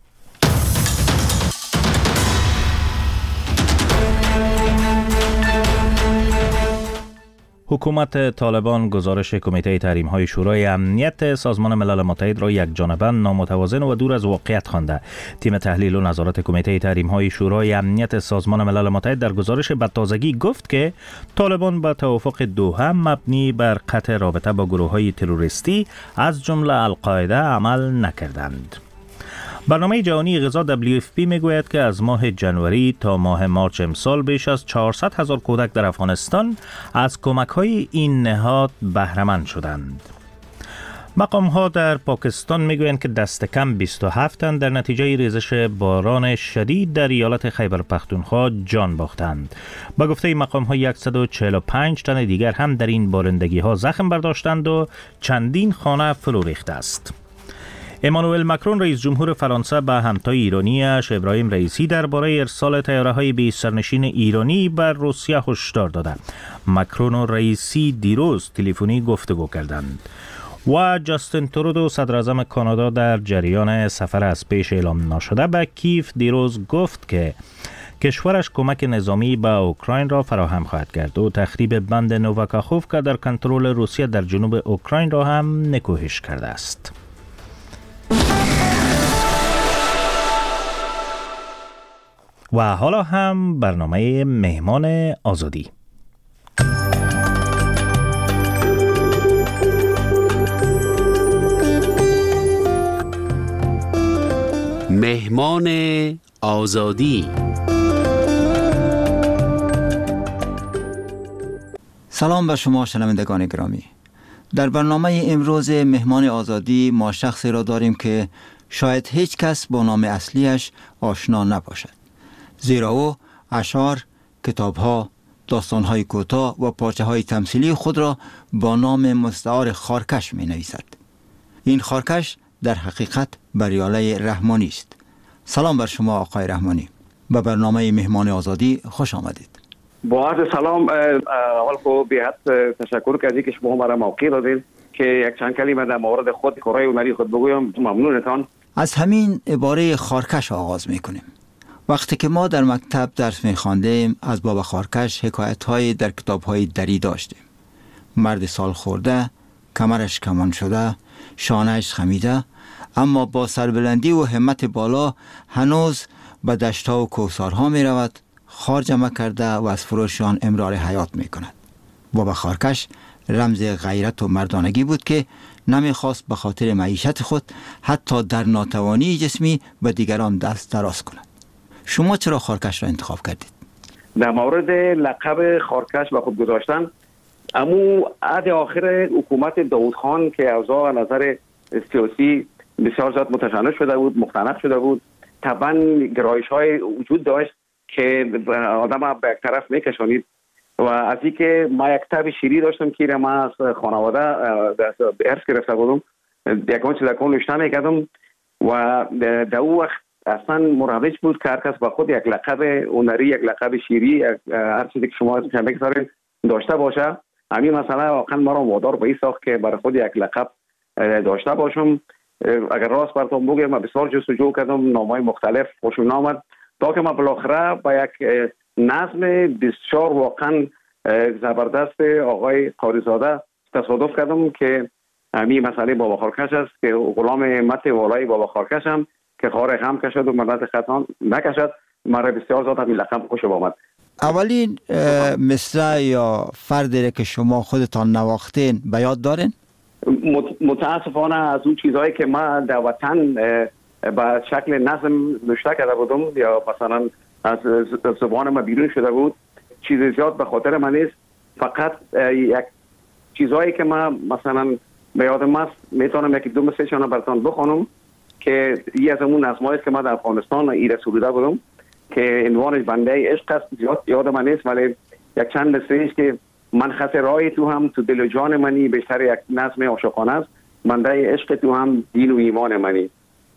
حکومت طالبان گزارش کمیته تحریم‌های شورای امنیت سازمان ملل متحد را یکجانبه نامتوازن و دور از واقعیت خوانده. تیم تحلیل و نظارت کمیته تحریم‌های شورای امنیت سازمان ملل متحد در گزارش به تازگی گفت که طالبان با توافق دوحه مبنی بر قطع رابطه با گروه‌های تروریستی از جمله القاعده عمل نکردند. برنامه جهانی غذا WFP میگوید که از ماه جنوری تا ماه مارچ امسال بیش از 400,000 کودک در افغانستان از کمک‌های این نهاد بهره‌مند شدند. مقام‌ها در پاکستان میگویند که دست کم 27 تن در نتیجه ریزش باران شدید در ایالت خیبر پختونخوا جان باختند. با گفته مقام‌ها 145 تن دیگر هم در این بارندگی‌ها زخم برداشتند و چندین خانه فرو ریخته است. امانوئل مکرون رئیس جمهور فرانسه به همتای ایرانیش ابراهیم رئیسی درباره ارسال طیاره‌های بی سرنشین ایرانی بر روسیه هشدار دادند. مکرون و رئیسی دیروز تلفنی گفتگو کردند. و جاستین ترودو صدر اعظم کانادا در جریان سفر از پیش اعلام نشده به کیف دیروز گفت که کشورش کمک نظامی به اوکراین را فراهم خواهد کرد و تخریب بند نوواکاخوف که در کنترل روسیه در جنوب اوکراین را هم نکوهش کرده است. و حالا هم برنامه مهمان آزادی. مهمان آزادی. سلام بر شما شنوندگان گرامی. در برنامه امروز مهمان آزادی ما شخصی را داریم که شاید هیچ کس با نام اصلیش آشنا نباشد، زیرا او اشعار، کتاب‌ها، داستان‌های کوتاه و پارچه‌های تمثیلی خود را با نام مستعار خارکش می‌نویسد. این خارکش در حقیقت بریاله رحمانی است. سلام بر شما آقای رحمانی. به برنامه مهمان آزادی خوش آمدید. با عرض سلام، اول خو بی‌حد تشکر کردید که شما مرا موقع دادید که یک چند کلمه در مورد خود کارهای هنری خود بگویم. ممنونتان. از همین عباره خارکش آغاز می‌کنیم. وقتی که ما در مکتب درس می‌خواندیم از بابا خارکش حکایت‌های در کتاب‌های دری داشتیم. مرد سال خورده، کمرش کمان شده، شانه‌اش خمیده، اما با سربلندی و همت بالا هنوز به دشت‌ها و کوثارها می‌رود، خار جمع کرده و از فروشان امرار حیات می‌کند. بابا خارکش رمز غیرت و مردانگی بود که نمی‌خواست به خاطر معیشت خود حتی در ناتوانی جسمی به دیگران دست دراز کند. شما چرا خارکش را انتخاب کردید؟ در مورد لقب خارکش به خود گذاشتن، امو عهد آخر حکومت داود خان که اوضاع از نظر سیاسی بسیار زیاد متشنج شده بود، مختنق شده بود، طبعا گرایش‌های وجود داشت که آدم به یک طرف میکشانید و از این که ما یک کتاب شیری داشتم که ما از خانواده ارث گرفته بودم، یکان چیز اکان نوشته میکردم و در او وقت اصلا مروج بود که هر کس با خود یک لقب هنری، یک لقب شیری، هر چیزی که شما بگذارید داشته باشه همین مسئله واقعا ما را وادار به این ساخت که برای خود یک لقب داشته باشم. اگر راست براتون بگم من بسیار جستجو کردم، نامهای مختلف خوشم آمد تا که من بالاخره با یک نظم بسیار واقعا زبردست آقای قاریزاده تصادف کردم که همین مسئله بابا خارکش است که غلام مت والای بابا خارکش هم که خار غم کشد و ملت خطان نکشد. مرا بسیار زیاد همین لقب خوشم آمد. اولین مصرع یا فردی که شما خودتان نواختین به یاد دارین؟ متاسفانه از اون چیزهایی که ما در وطن به شکل نظم نوشته کرده بودم یا مثلا از زبان ما بیرون شده بود چیز زیاد به خاطر من نیست. فقط یک چیزهایی که ما مثلا به یادم است میتونم یکی دو مثلشان براتون بخونم که یکی از اون نظمایی است که ما در افغانستان ایره سروده بودم که عنوانش بنده عشق است. زیاد یادم نیست ولی یک چند مثلی است که من خط رای تو هم تو دل و جان منی، بیشتر یک نظم عاشقانه است. بنده عشق تو هم دین و ایمان منی.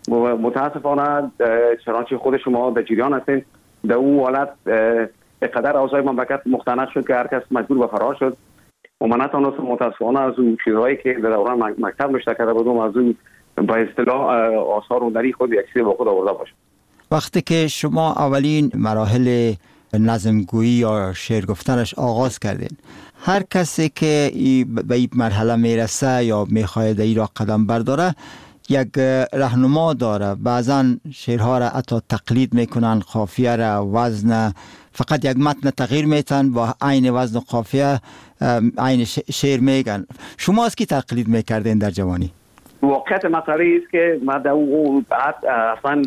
متاسفانه چنانچه خود شما در جریان هستین در اون حالت اقدر اوضاع مملکت مختنق شد که هر کس مجبور به فرار شد و من نتونستم متاسفانه از اون چیزهایی که در دوران مکتب نوشته کرده بودم از اون به اصطلاح آثار هنری خود یک چیز با خود آورده باشم. وقتی که شما اولین مراحل نظمگویی یا شعر گفتنش آغاز کردین، هر کسی که به این مرحله میرسه یا میخواهد این را قدم برداره یک راهنما داره. بعضا شعرها را حتی تقلید میکنن، قافیه را، وزن، فقط یک متن تغییر میتن با عین وزن و قافیه عین شعر میگن. شما از کی تقلید میکردین در جوانی؟ واقعیت مسئله است که ما در اون بعد اصلا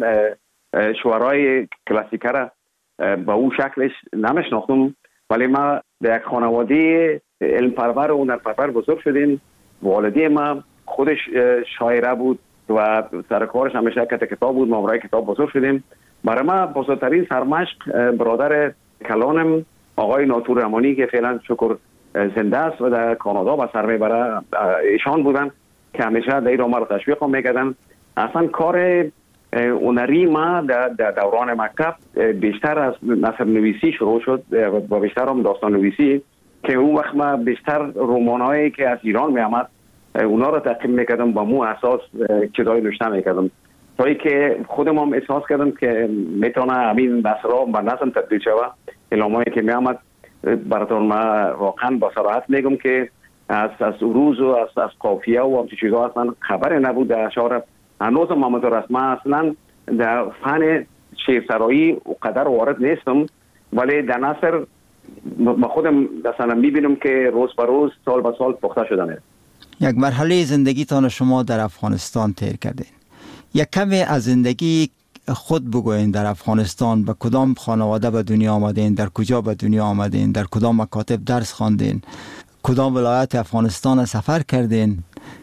شعرهای کلاسیک را با اون شکلش نمیشناختم، ولی ما در یک خانواده علم پرور و هنر پرور بزرگ شدیم. والدی ما خودش شاعره بود و سرکارش همیشه کتاب بود. ما برای کتاب بزرگ شدیم. برای ما بزرگترین سرمشق برادر کلانم آقای ناطور رحمانی که فعلا شکر زنده است و در کانادا با سر میبره ایشان بودن که همیشه در این ما رو تشویق میکردن. اصلا کار هنری ما در دوران مکتب بیشتر از نثر نویسی شروع شد و بیشتر هم داستان نویسی که اون وقت ما بیشتر رمان‌هایی که از ایران میامد اونا رو تقدیم میکردم با مو اساس چیزای نوشته میکردم تا که خودم هم احساس کردم که میتونه همین نثرها به نظم تبدیل شود. الهامایی که میامد براتون ما واقعا با صراحت میگم که از عروض و از قافیه و همچین چیزها اصلا خبر نبود در اشعار. هنوز محمد رسما اصلا در فن شعرسرایی قدر وارد نیستم، ولی در نثر ما خودم مثلا میبینم که روز به روز سال به سال پخته شدن. یک مرحله زندگیتان شما در افغانستان طی کردین. یک کمی از زندگی خود بگوین. در افغانستان به کدام خانواده به دنیا آمدین؟ در کجا به دنیا آمدین؟ در کدام مکاتب درس خواندین؟ کدام ولایت افغانستان سفر کردین؟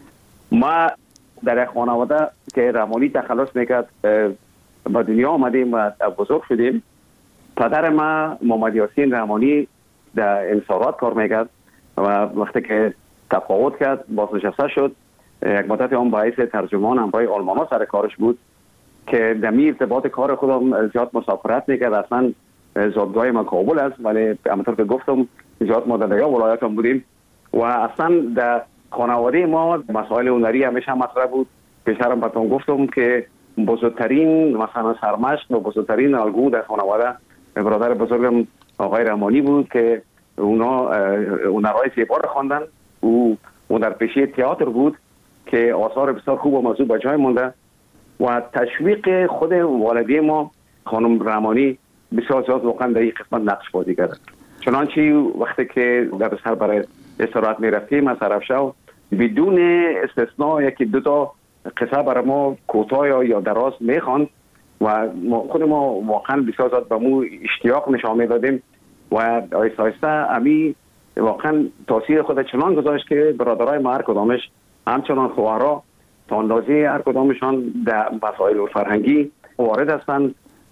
ما در یک خانواده که رحمانی تخلص میکرد به دنیا آمدیم و بزرگ شدیم. پدر ما محمد یاسین رحمانی در انصارات کار میکرد و وقتی که تفاوت کرد بازنشسته شد. یک مدت هم باعث ترجمان همراه آلمانا سر کارش بود که در ارتباط کار خودم زیاد مسافرت میکرد. اصلا زادگاه ما کابل است ولی همونطور که گفتم زیاد ما در دیگر ولایات هم بودیم و اصلا در خانواده ما مسائل هنری همیشه مطرح بود. پیشتر هم براتون گفتم که بزرگترین مثلا سرمشق و بزرگترین الگو در خانواده برادر بزرگم آقای رحمانی بود که اونا هنرهای زیبا را خواندن. او هنرپیشه تئاتر بود که آثار بسیار خوب و موضوع به جای مونده و تشویق خود والدی ما خانم رحمانی بسیار زیاد واقعا در این قسمت نقش بازی کرد. چنانچه وقتی که در سر برای استراحت می رفتیم از سرفشاو بدون استثناء یکی دو تا قصه برای ما کوتاه یا دراز می خواند و خود ما واقعا بسیار زیاد به مو اشتیاق نشان می دادیم و آیسته آیسته امی واقعا تاثیر خود چنان گذاشت که برادرای ما هر کدامش همچنان خواهرها تا اندازه هر کدامشان در مسائل فرهنگی وارد هستند.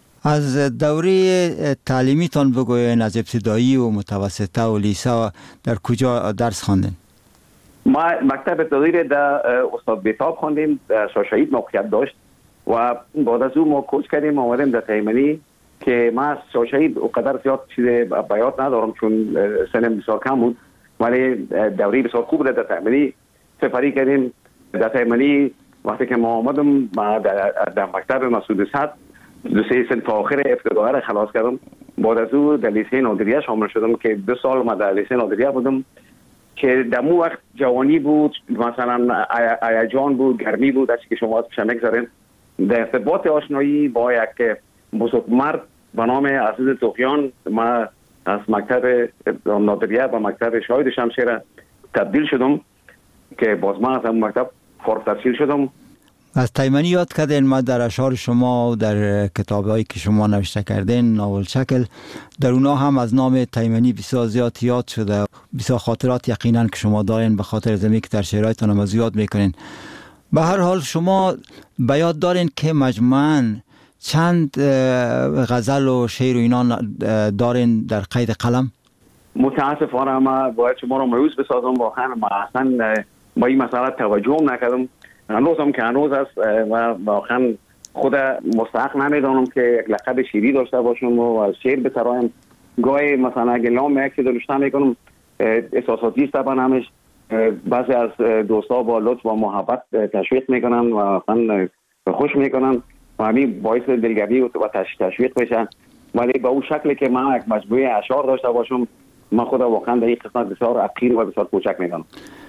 از دوره تعلیمیتان بگوین. از ابتدایی و متوسطه و لیسه در کجا درس خواندین؟ ما مکتب ابتدایی در استاد بیتاب خواندیم، در شاشهید موقعیت داشت و بعد از اون ما کوچ کردیم آمدیم در تیمنی که ما از شاشهید اونقدر زیاد چیز بیات ندارم چون سنم بسیار کم بود ولی دوره بسیار خوب در تایمنی سپری کردیم. در تایمنی وقتی که ما آمدم در مکتب مسعود صدر 2 سنف آخر ابتدایی را خلاص کردم. بعد از او در لیسه نادریه شامل شدم که 2 سال ما در لیسه نادریه بودم که در مو وقت جوانی بود، مثلا هیجان بود، گرمی بود، از که شما پیش میگذارین. در ارتباط آشنایی با یک بزرگمرد به نام عزیز توخیان ما از مکتب نادریه به مکتب شاهد شمشیر تبدیل شدم که باز من از اون مکتب فارغ التحصیل شدم. از تایمنی یاد کردین. ما در اشعار شما و در کتابایی که شما نوشته کردین ناول شکل در اونا هم از نام تایمنی بسیار زیاد یاد شده. بسیار خاطرات یقینا که شما دارین به خاطر زمین که در شعرهایتان هم زیاد میکنین. به هر حال شما به یاد دارین که مجموعاً چند غزل و شعر و اینا دارین در قید قلم؟ متاسفانه ما باید شما رو مایوس بسازم. واقعا ما اصلا با این مسئله توجه نکردم. هنوزم که هنوز است و واقعا خود مستحق نمیدانم که یک لقب شیری داشته باشم و از شعر بسرایم. گاهی مثلا اگه لام یک چیز داشته میکنم احساساتی است طبعا همش. بعضی از دوستا با لطف و محبت تشویق میکنن و واقعا خوش میکنن و همین باعث دلگرمی و تشویق میشن. ولی با اون شکلی که من یک مجموعه اشعار داشته باشم من خود واقعا در این قسمت بسیار حقیر و بسیار کوچک میدانم.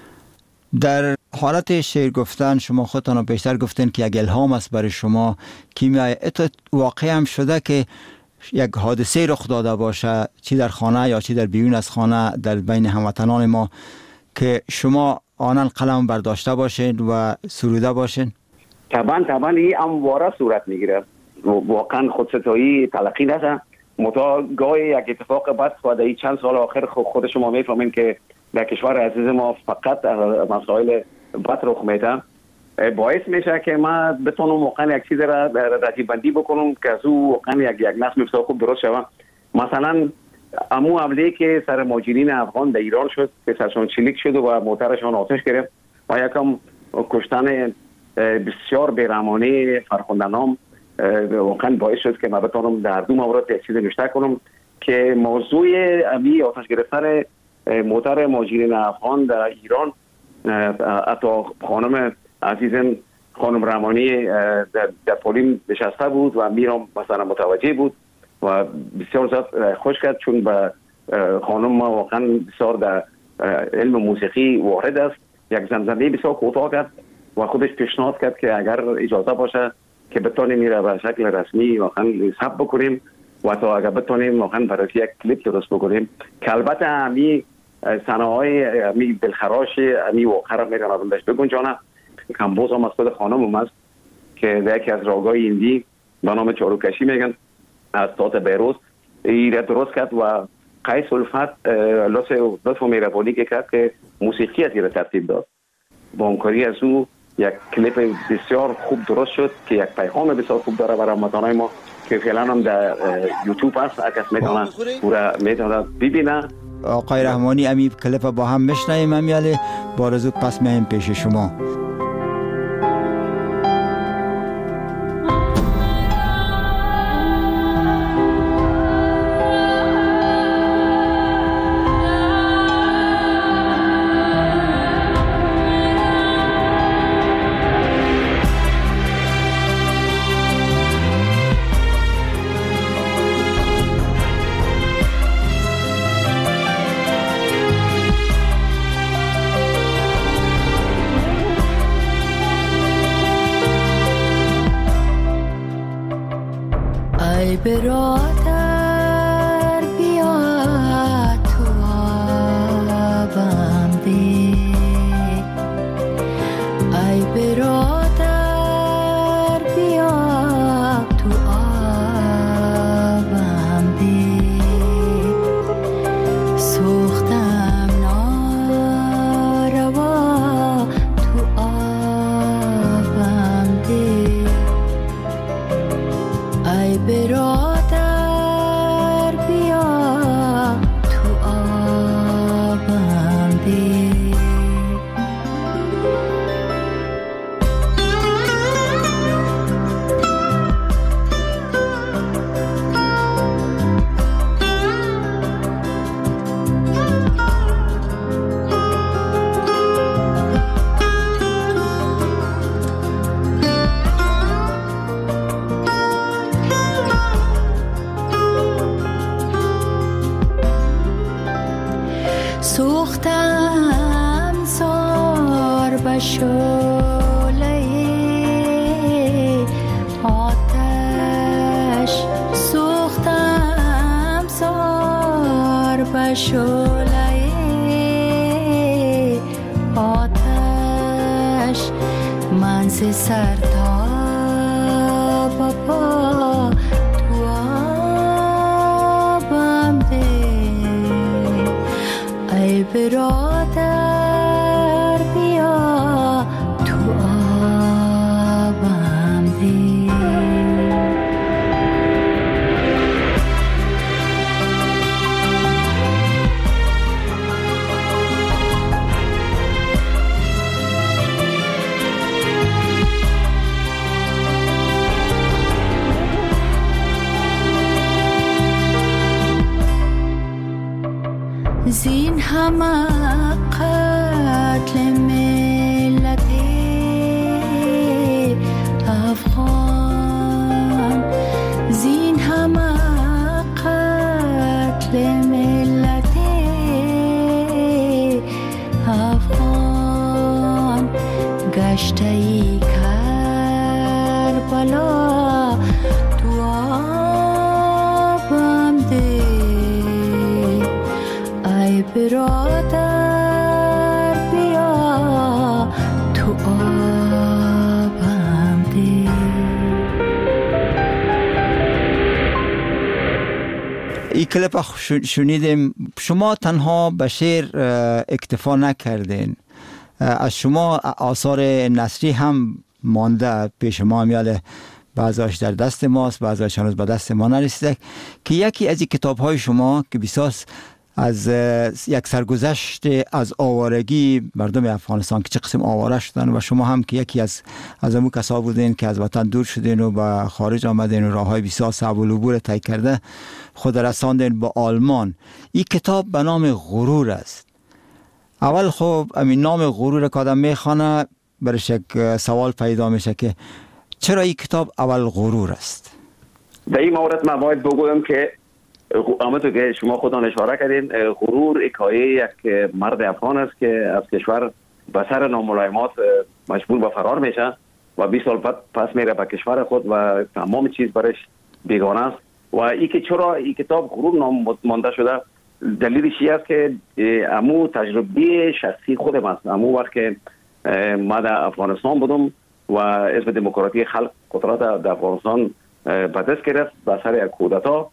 در حالت شعر گفتن شما خودتان بیشتر گفتین که یک الهام است برای شما. کیمیای واقعی هم شده که یک حادثه رخ داده باشه چی در خانه یا چی در بیرون از خانه در بین هموطنان ما که شما آنان قلم برداشته باشین و سروده باشین؟ طبعا این همواره صورت میگیره. واقعا خودستایی تلقی نشه. متا گاهی یک اتفاق بد و در چند سال آخر خود شما میفهمین که در کشور عزیز ما فقط مسائل بد رخ میده. باعث میشه که ما بتونم واقعا یک چیز را رتیب بندی بکنم که از او واقعا یک نظم بسیار خوب درست شود. مثلا امو حمله که سر مهاجرین افغان در ایران شد که سرشان چلیک شد و موترشان آتش گرفت و یکم کشتن بسیار بیرحمانه فرخنده‌نام واقعا باعث شد که من بتونم در 2 مورد یک چیز نوشته کنم که موضوع امی آتش گرفتن موتر مهاجرین افغان در ایران حتی خانم عزیزم خانم رحمانی در پولیم نشسته بود و میرم مثلا متوجه بود و بسیار زیاد خوش کرد چون به خانم ما واقعا بسیار در علم موسیقی وارد است. یک زمزمه بسیار کوتاه کرد و خودش پیشنهاد کرد که اگر اجازه باشه که بتونیم میره به شکل رسمی واقعا ثبت بکنیم و تا اگر بتونیم واقعا برای یک کلیپ درست بکنیم که البته همی صنایع همی دلخراش همی واقعا را میرن آدم بهش بگنجانه. کمبوز هم از خود خانم هم است که در یکی از راگای ایندی به نام چاروکشی میگن از تات بیروز ایره درست کرد و قیس الفت لطف و مهربانی که کرد که موسیقی از ایره ترتیب داد. با همکاری از او یک کلیپ بسیار خوب درست شد که یک پیغام بسیار خوب داره برای هموطنان ما که فعلا هم در یوتیوب هست. اگر کس میتونه پورا میتونه ببینه. آقای رحمانی امی کلیپ با هم میشنویم امیاله با رزو پس میایم پیش شما. برادر بیا تو آبم ده ای برادر بیا تو آبم ده سوختم ناروا تو آبم ده ای برادر شعله آتش سوختم سار به شعله آتش من ز سر تا به پا تو آبم ده ای برادر بیا تو آبم ده. زین همه قتل ملت افغان، زین همه قتل ملت افغان، گشته ای کربلا تو آبم ده ای برادر بیا تو آبم ده. این کلیپ شنیدیم. شما تنها به شعر اکتفا نکردین، از شما آثار نثری هم مانده پیش ما، میاله بعضیش در دست ماست، بعضیش هنوز به دست ما نرسیده، که یکی از این کتاب های شما که بسیار از یک سرگذشت از آوارگی مردم افغانستان که چه قسم آواره شدن و شما هم که یکی از امو کسا بودین که از وطن دور شدین و به خارج آمدین و راه های بسیار صعب العبور طی کرده خود رساندین به آلمان. این کتاب به نام غرور است. اول خب این نام غرور که آدم میخوانه برش یک سوال پیدا میشه که چرا این کتاب اول غرور است؟ در این مورد من باید بگویم که همونطور که شما خودتان اشاره کردین، غرور حکایه یک مرد افغان است که از کشور به سر ناملایمات مجبور به فرار میشه و 20 سال پس میره به کشور خود و تمام چیز برش بیگانه است. و این که چرا این کتاب غرور نام مانده شده، دلیلش این است که امو تجربه شخصی خودم است. امو وقت که ما در افغانستان بودم و حزب دموکراتی خلق قدرت در افغانستان به دست گرفت به سر یک کودتا،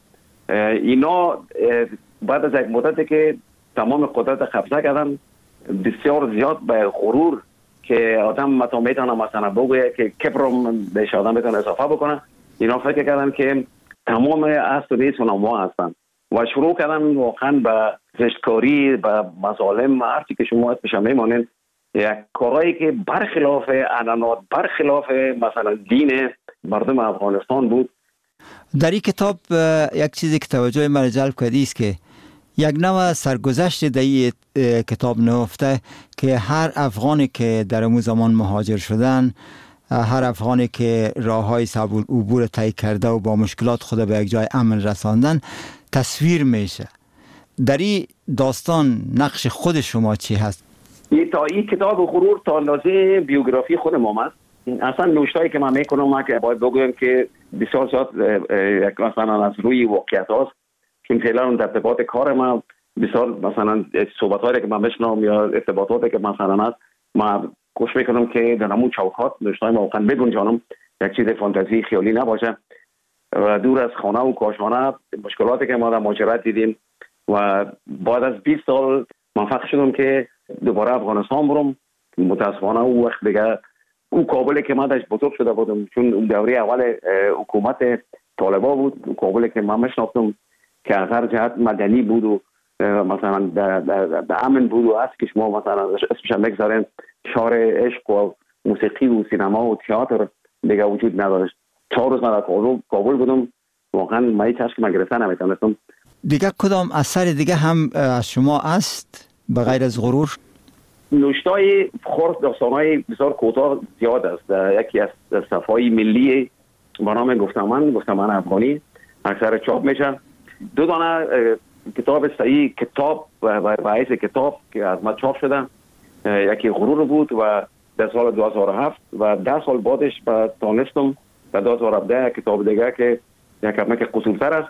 اینا بعد از یک مدتی که تمام قدرت قبضه کردن، بسیار زیاد به غرور که آدم متا میتونه مثلا بگویه که کبرم بهش آدم میتونه اضافه بکنه، اینا فکر کردن که تمام اصل و نیست اونها هستن و شروع کردن واقعا به زشتکاری، به مظالم، هرچی که شما اسمش میمانین، یک کارهایی که برخلاف عنعنات، برخلاف مثلا دین مردم افغانستان بود. در این کتاب یک چیزی که توجه من جلب کردی است که یک نوع سرگذشت در این کتاب نهفته که هر افغانی که در اون زمان مهاجر شدن، هر افغانی که راههای صعب العبور طی کرده و با مشکلات خود به یک جای امن رساندن تصویر میشه. در این داستان نقش خود شما چی هست؟ این کتاب غرور تا اندازه بیوگرافی خود ما است. اصلا نوشتایی که من میکنم، من که باید بگویم که بسیار زیاد یک مثلا از روی واقعیت هاست که فعلا در ارتباط کار من بسیار مثلا صحبت‌هایی که من بشنوم یا ارتباطاتی که مثلا هست، من کوشش میکنم که در همون چوکات نوشتای واقعا بگنجانم، یک چیز فانتزی خیالی نباشه و دور از خانه و کاشانه مشکلاتی که ما در مهاجرت دیدیم و بعد از 20 سال موفق شدم که دوباره افغانستان برم. متاسفانه اون وقت دیگه اون کابلی که من داشت بزرگ شده بودم، چون اون دوره اول حکومت طالبا بود، کابلی که من میشناختم که از هر جهت مدنی بود و مثلا در امن بود و است که شما مثلا اسمش هم بگذارین شهر عشق و موسیقی و سینما و تئاتر دیگه وجود نداشت. 4 روز من در کابل بودم، واقعا من هیچ چشم گرفتن نمیتونستم. دیگه کدام اثر دیگه هم از شما است به غیر از غرور؟ نوشتای خرد داستانای بسیار کوتاه زیاد است. یکی از صفحه‌های ملی با نام گفتمان افغانی اکثر چاپ میشه. 2 دانه کتاب صحیح کتاب و حیث کتاب که از ما چاپ شده، یکی غرور بود و در سال 2007 و 10 سال بعدش تانستم در 2017 کتاب دیگه که یک کمی که قصورتر است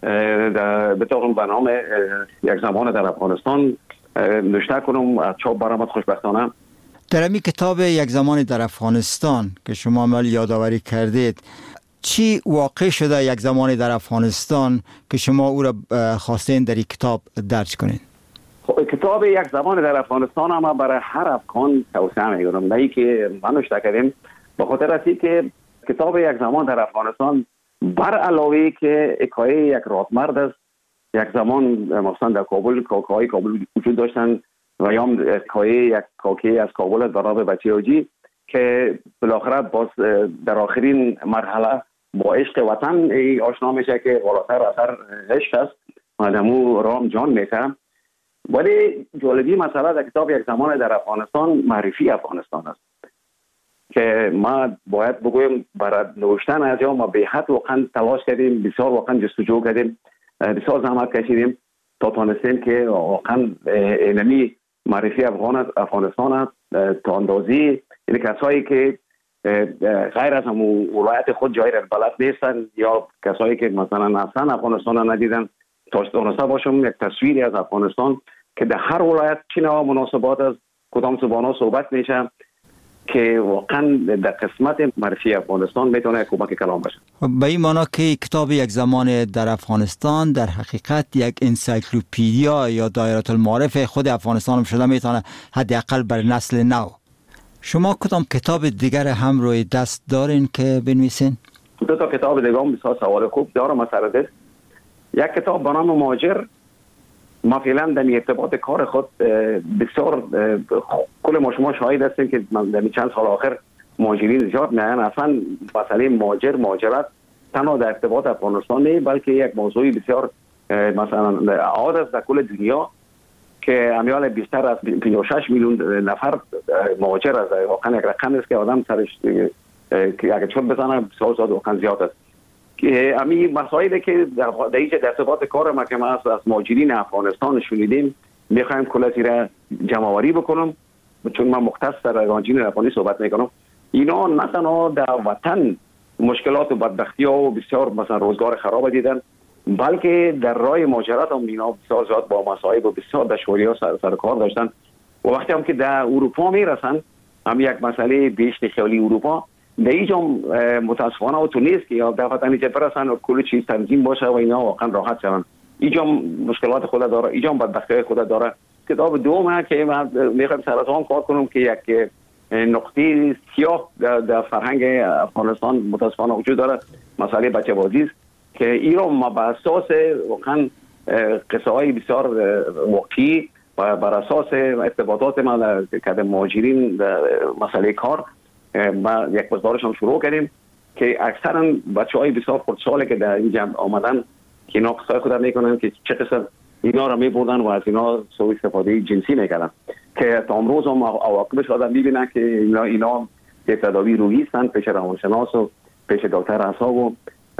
بتوانم به نام یک زمان در افغانستان نوشته کنم، از چاپ برآمد خوشبختانه. در این کتاب یک زمان در افغانستان که شما عمل یادآوری کردید، چی واقع شده یک زمان در افغانستان که شما او را خواستین در این کتاب درج کنید؟ کتاب یک زمان در افغانستان اما برای هر افغان توصیه میکنم، نه که من نوشته کردیم، به خاطر است که کتاب یک زمان در افغانستان بر علاوه که حکایه یک رادمرد است، یک زمان مثلا در کابل کاکای کابل وجود داشتن و یا حکایه یک کاکی از کابل برای بچه اوجی که بالاخره باز در آخرین مرحله با عشق وطن آشنا میشه که بالاتر اثر عشق است و دمو رام جان میشه. ولی جالبی مسئله در کتاب یک زمان در افغانستان معرفی افغانستان است که ما باید بگویم برای نوشتن از ما به حد واقعا تلاش کردیم، بسیار واقعا جستجو کردیم، بسیار زحمت کشیدیم تا تانستیم که واقعا علمی معرفی افغانستان است تا اندازی این کسایی که غیر از همون ولایت خود جایی را بلد نیستن یا کسایی که مثلا اصلا افغانستان را ندیدن تا دانسته باشم یک تصویری از افغانستان که در هر ولایت چه نوع مناسبات است، کدام زبان‌ها صحبت میشه که واقعا در قسمت معرفی افغانستان میتونه کمک کلام باشه. به این معنی که کتاب یک زمان در افغانستان در حقیقت یک انسایکلوپدیا یا دایره المعارف خود افغانستان شده میتونه حداقل بر نسل نو. شما کدام کتاب دیگر هم روی دست دارین که بنویسین؟ دو تا کتاب دیگه هم بسیار سوال خوب دارم مسئله دست. یک کتاب به نام مهاجر، ما فعلا در ارتباط کار خود بسیار کل ما شما شاهد هستیم که در چند سال آخر مهاجرین زیاد میان. اصلا مسئله مهاجرت تنها در ارتباط افغانستان نه بلکه یک موضوعی بسیار مثلا عاد است در کل دنیا که امیال بیشتر از 56 میلیون نفر مهاجر است. واقعا یک رقم است که آدم سرش که اگه چون بزنه بسیار واقعا زیاد است. امی مسائلی که در ارتباط کار ما که ما از مهاجرین افغانستان شنیدیم میخوایم کلاتی را جمع آوری بکنم، چون من مختص در مهاجرین افغانی صحبت میکنم. اینا نه تنها در وطن مشکلات و بدبختی ها و بسیار مثلا روزگار خراب دیدن، بلکه در راه مهاجرت هم اینا بسیار زیاد با مصائب و بسیار دشواری ها سر کار داشتن و وقتی هم که در اروپا میرسن هم یک مسئله بیشتر خیالی اروپا در اینجا متاسفانه و تو نیست که یا در وطن اینجا برسن و کل چیز تنظیم باشه و اینا واقعا راحت شون. اینجا مشکلات خود داره، اینجا بدبختی خود داره. کتاب دومه که من میخوام سر از آن کار کنم که یک نقطه سیاه در فرهنگ افغانستان متاسفانه وجود داره، مسئله بچه بازی است که ایران ما بر اساس واقعا قصه های بسیار واقعی و بر اساس ارتباطات ما که مهاجرین مسئله کار ما یک مقدارش هم شروع کردیم که اکثرا بچه‌های بسیار خردسالی که در این جمع آمدن که اینا قصه خود میکنن که چه قصه اینا را میبردن و از اینا سوء استفاده جنسی میکردن که تا امروز هم عواقبش آدم میبینن که اینا که تداوی روحی هستند پیش روانشناس و پیش دکتر اعصاب و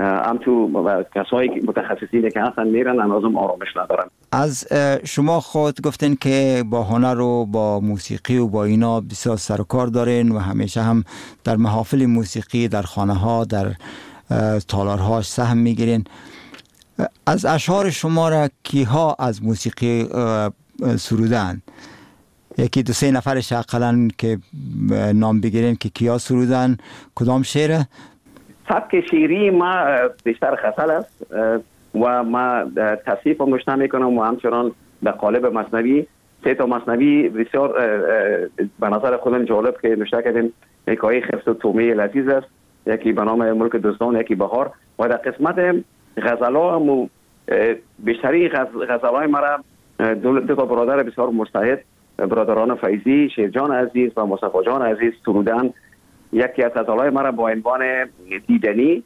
همچون کسایی که متخصصین که هستن میرن هنوزم آرامش ندارن. از شما خود گفتین که با هنر و با موسیقی و با اینا بسیار سر و کار دارین و همیشه هم در محافل موسیقی در خانه ها در تالارها سهم میگیرین. از اشعار شما را کیها از موسیقی سرودن؟ یکی دو سه نفرش اقلا که نام بگیرین که کیا سرودن، کدام شعره؟ سبک شعری ما بیشتر غزل است و ما تصحیف هم نوشته میکنم و همچنان در قالب مثنوی 3 تا مثنوی بسیار به نظر خودم جالب که نوشته کردیم. حکایه خرس و تومه لذیذ است، یکی به نام ملک دوستان، یکی بهار. و در قسمت غزل‌ها هم بیشتری غزل‌های مرا دو تا برادر بسیار مجتهد، برادران فیضی، شیرجان عزیز و مصطفی جان عزیز سرودن. یکی از غزل‌های مرا با عنوان دیدنی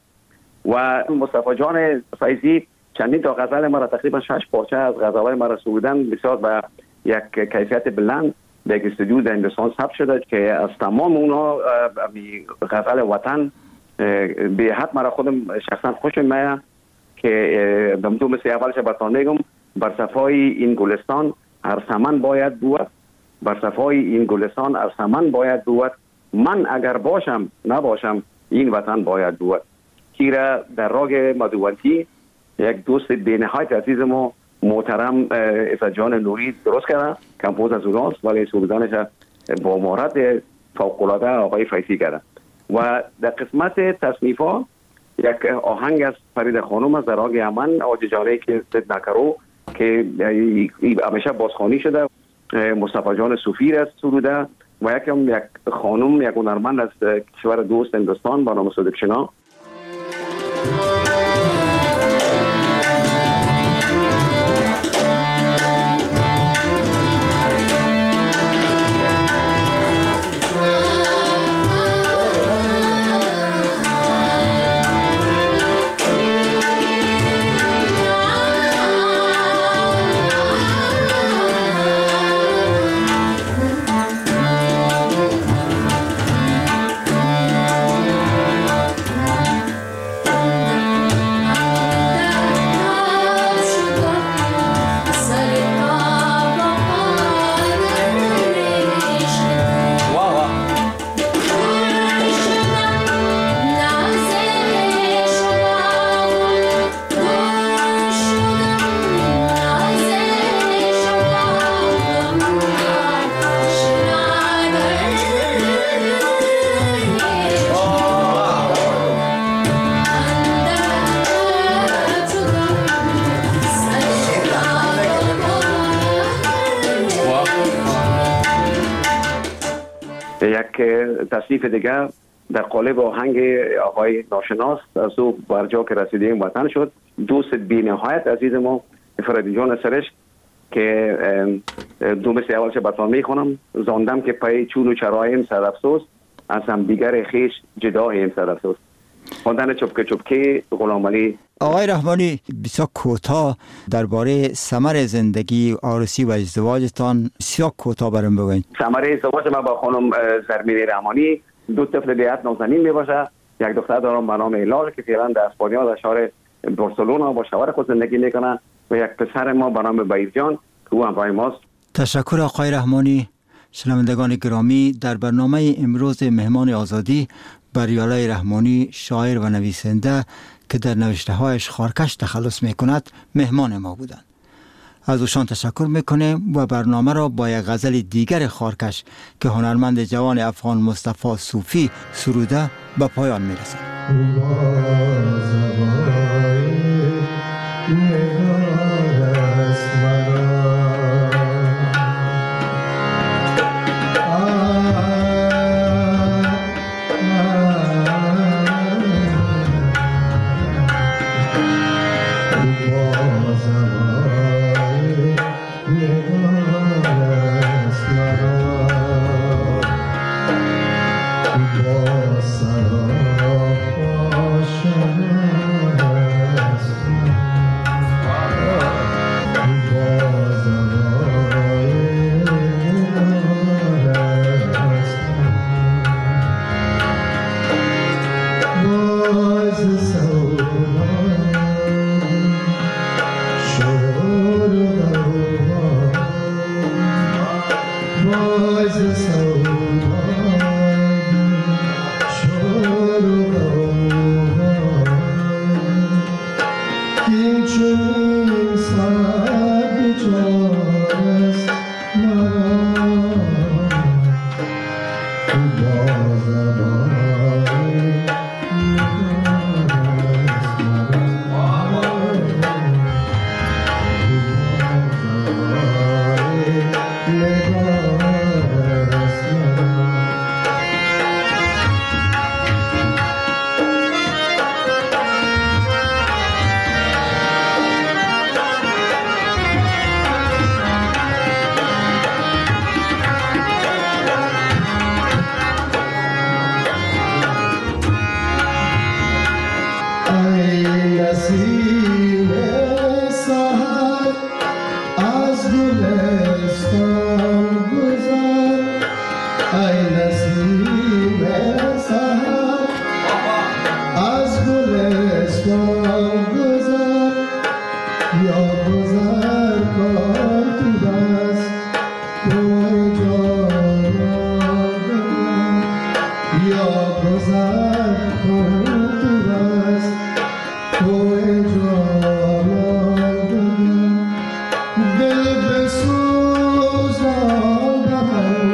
و مصطفی جان فیضی چندین تا غزل مرا تقریبا 6 پارچه از غزل‌های مرا سرودن بسیار با یک کیفیت بلند در استودیو در هندوستان ثبت شده که از تمام اونها غزل وطن به حد مرا خودم شخصا خوش میاد که دو مثل اولش براتون میگم. بر صفای این گلستان هر سمن باید بود، بر صفای این گلستان هر سمن باید بود، من اگر باشم نباشم این وطن باید بود. کیرا در راگ مدونتی یک دوست بینهایت عزیز ما محترم اسد جان نوری درست کرده، کمپوز از اوناست ولی سرودانش با مهارت فوق‌العاده آقای فیضی کرده. و در قسمت تصنیفا یک آهنگ از فرید خانم از در راگ امن آججانه که زد نکرو که همیشه بازخوانی شده، مصطفی جان صوفی است سروده و یک خانم یک هنرمند از کشور دوست هندوستان با نام صدق شنا. یک تصنیف دیگر در قالب آهنگ آقای ناشناس از او برجا که رسیدیم وطن شد، دوست بی‌نهایت عزیز ما فرید جان سرش که دو مثل اولش بطان میخونم. زاندم که پای چون و چرایم صد افسوس، از هم دیگر خیش جداییم صد افسوس. خواندن چپکه چپکه غلام علی. آقای رحمانی بسیار کوتاه درباره ثمر زندگی عروسی و ازدواجتان بسیار کوتاه برام بگوین. ثمر ازدواج ما با خانم زرمینی رحمانی 2 طفل دیت نازنین میباشه. یک دختر دارم به نام ایلار که فعلا در اسپانیا در شهر بارسلونا با شوهر خود زندگی میکنه و یک پسر ما به نام بایرجان که او همراه ماست. تشکر آقای رحمانی. شنوندگان گرامی، در برنامه امروز مهمان آزادی بریالای رحمانی، شاعر و نویسنده که در نوشته هایش خارکش تخلص می کند مهمان ما بودند. از اوشان تشکر میکنیم و برنامه را با یک غزل دیگر خارکش که هنرمند جوان افغان مصطفی صوفی سروده به پایان میرسد. بسوزانم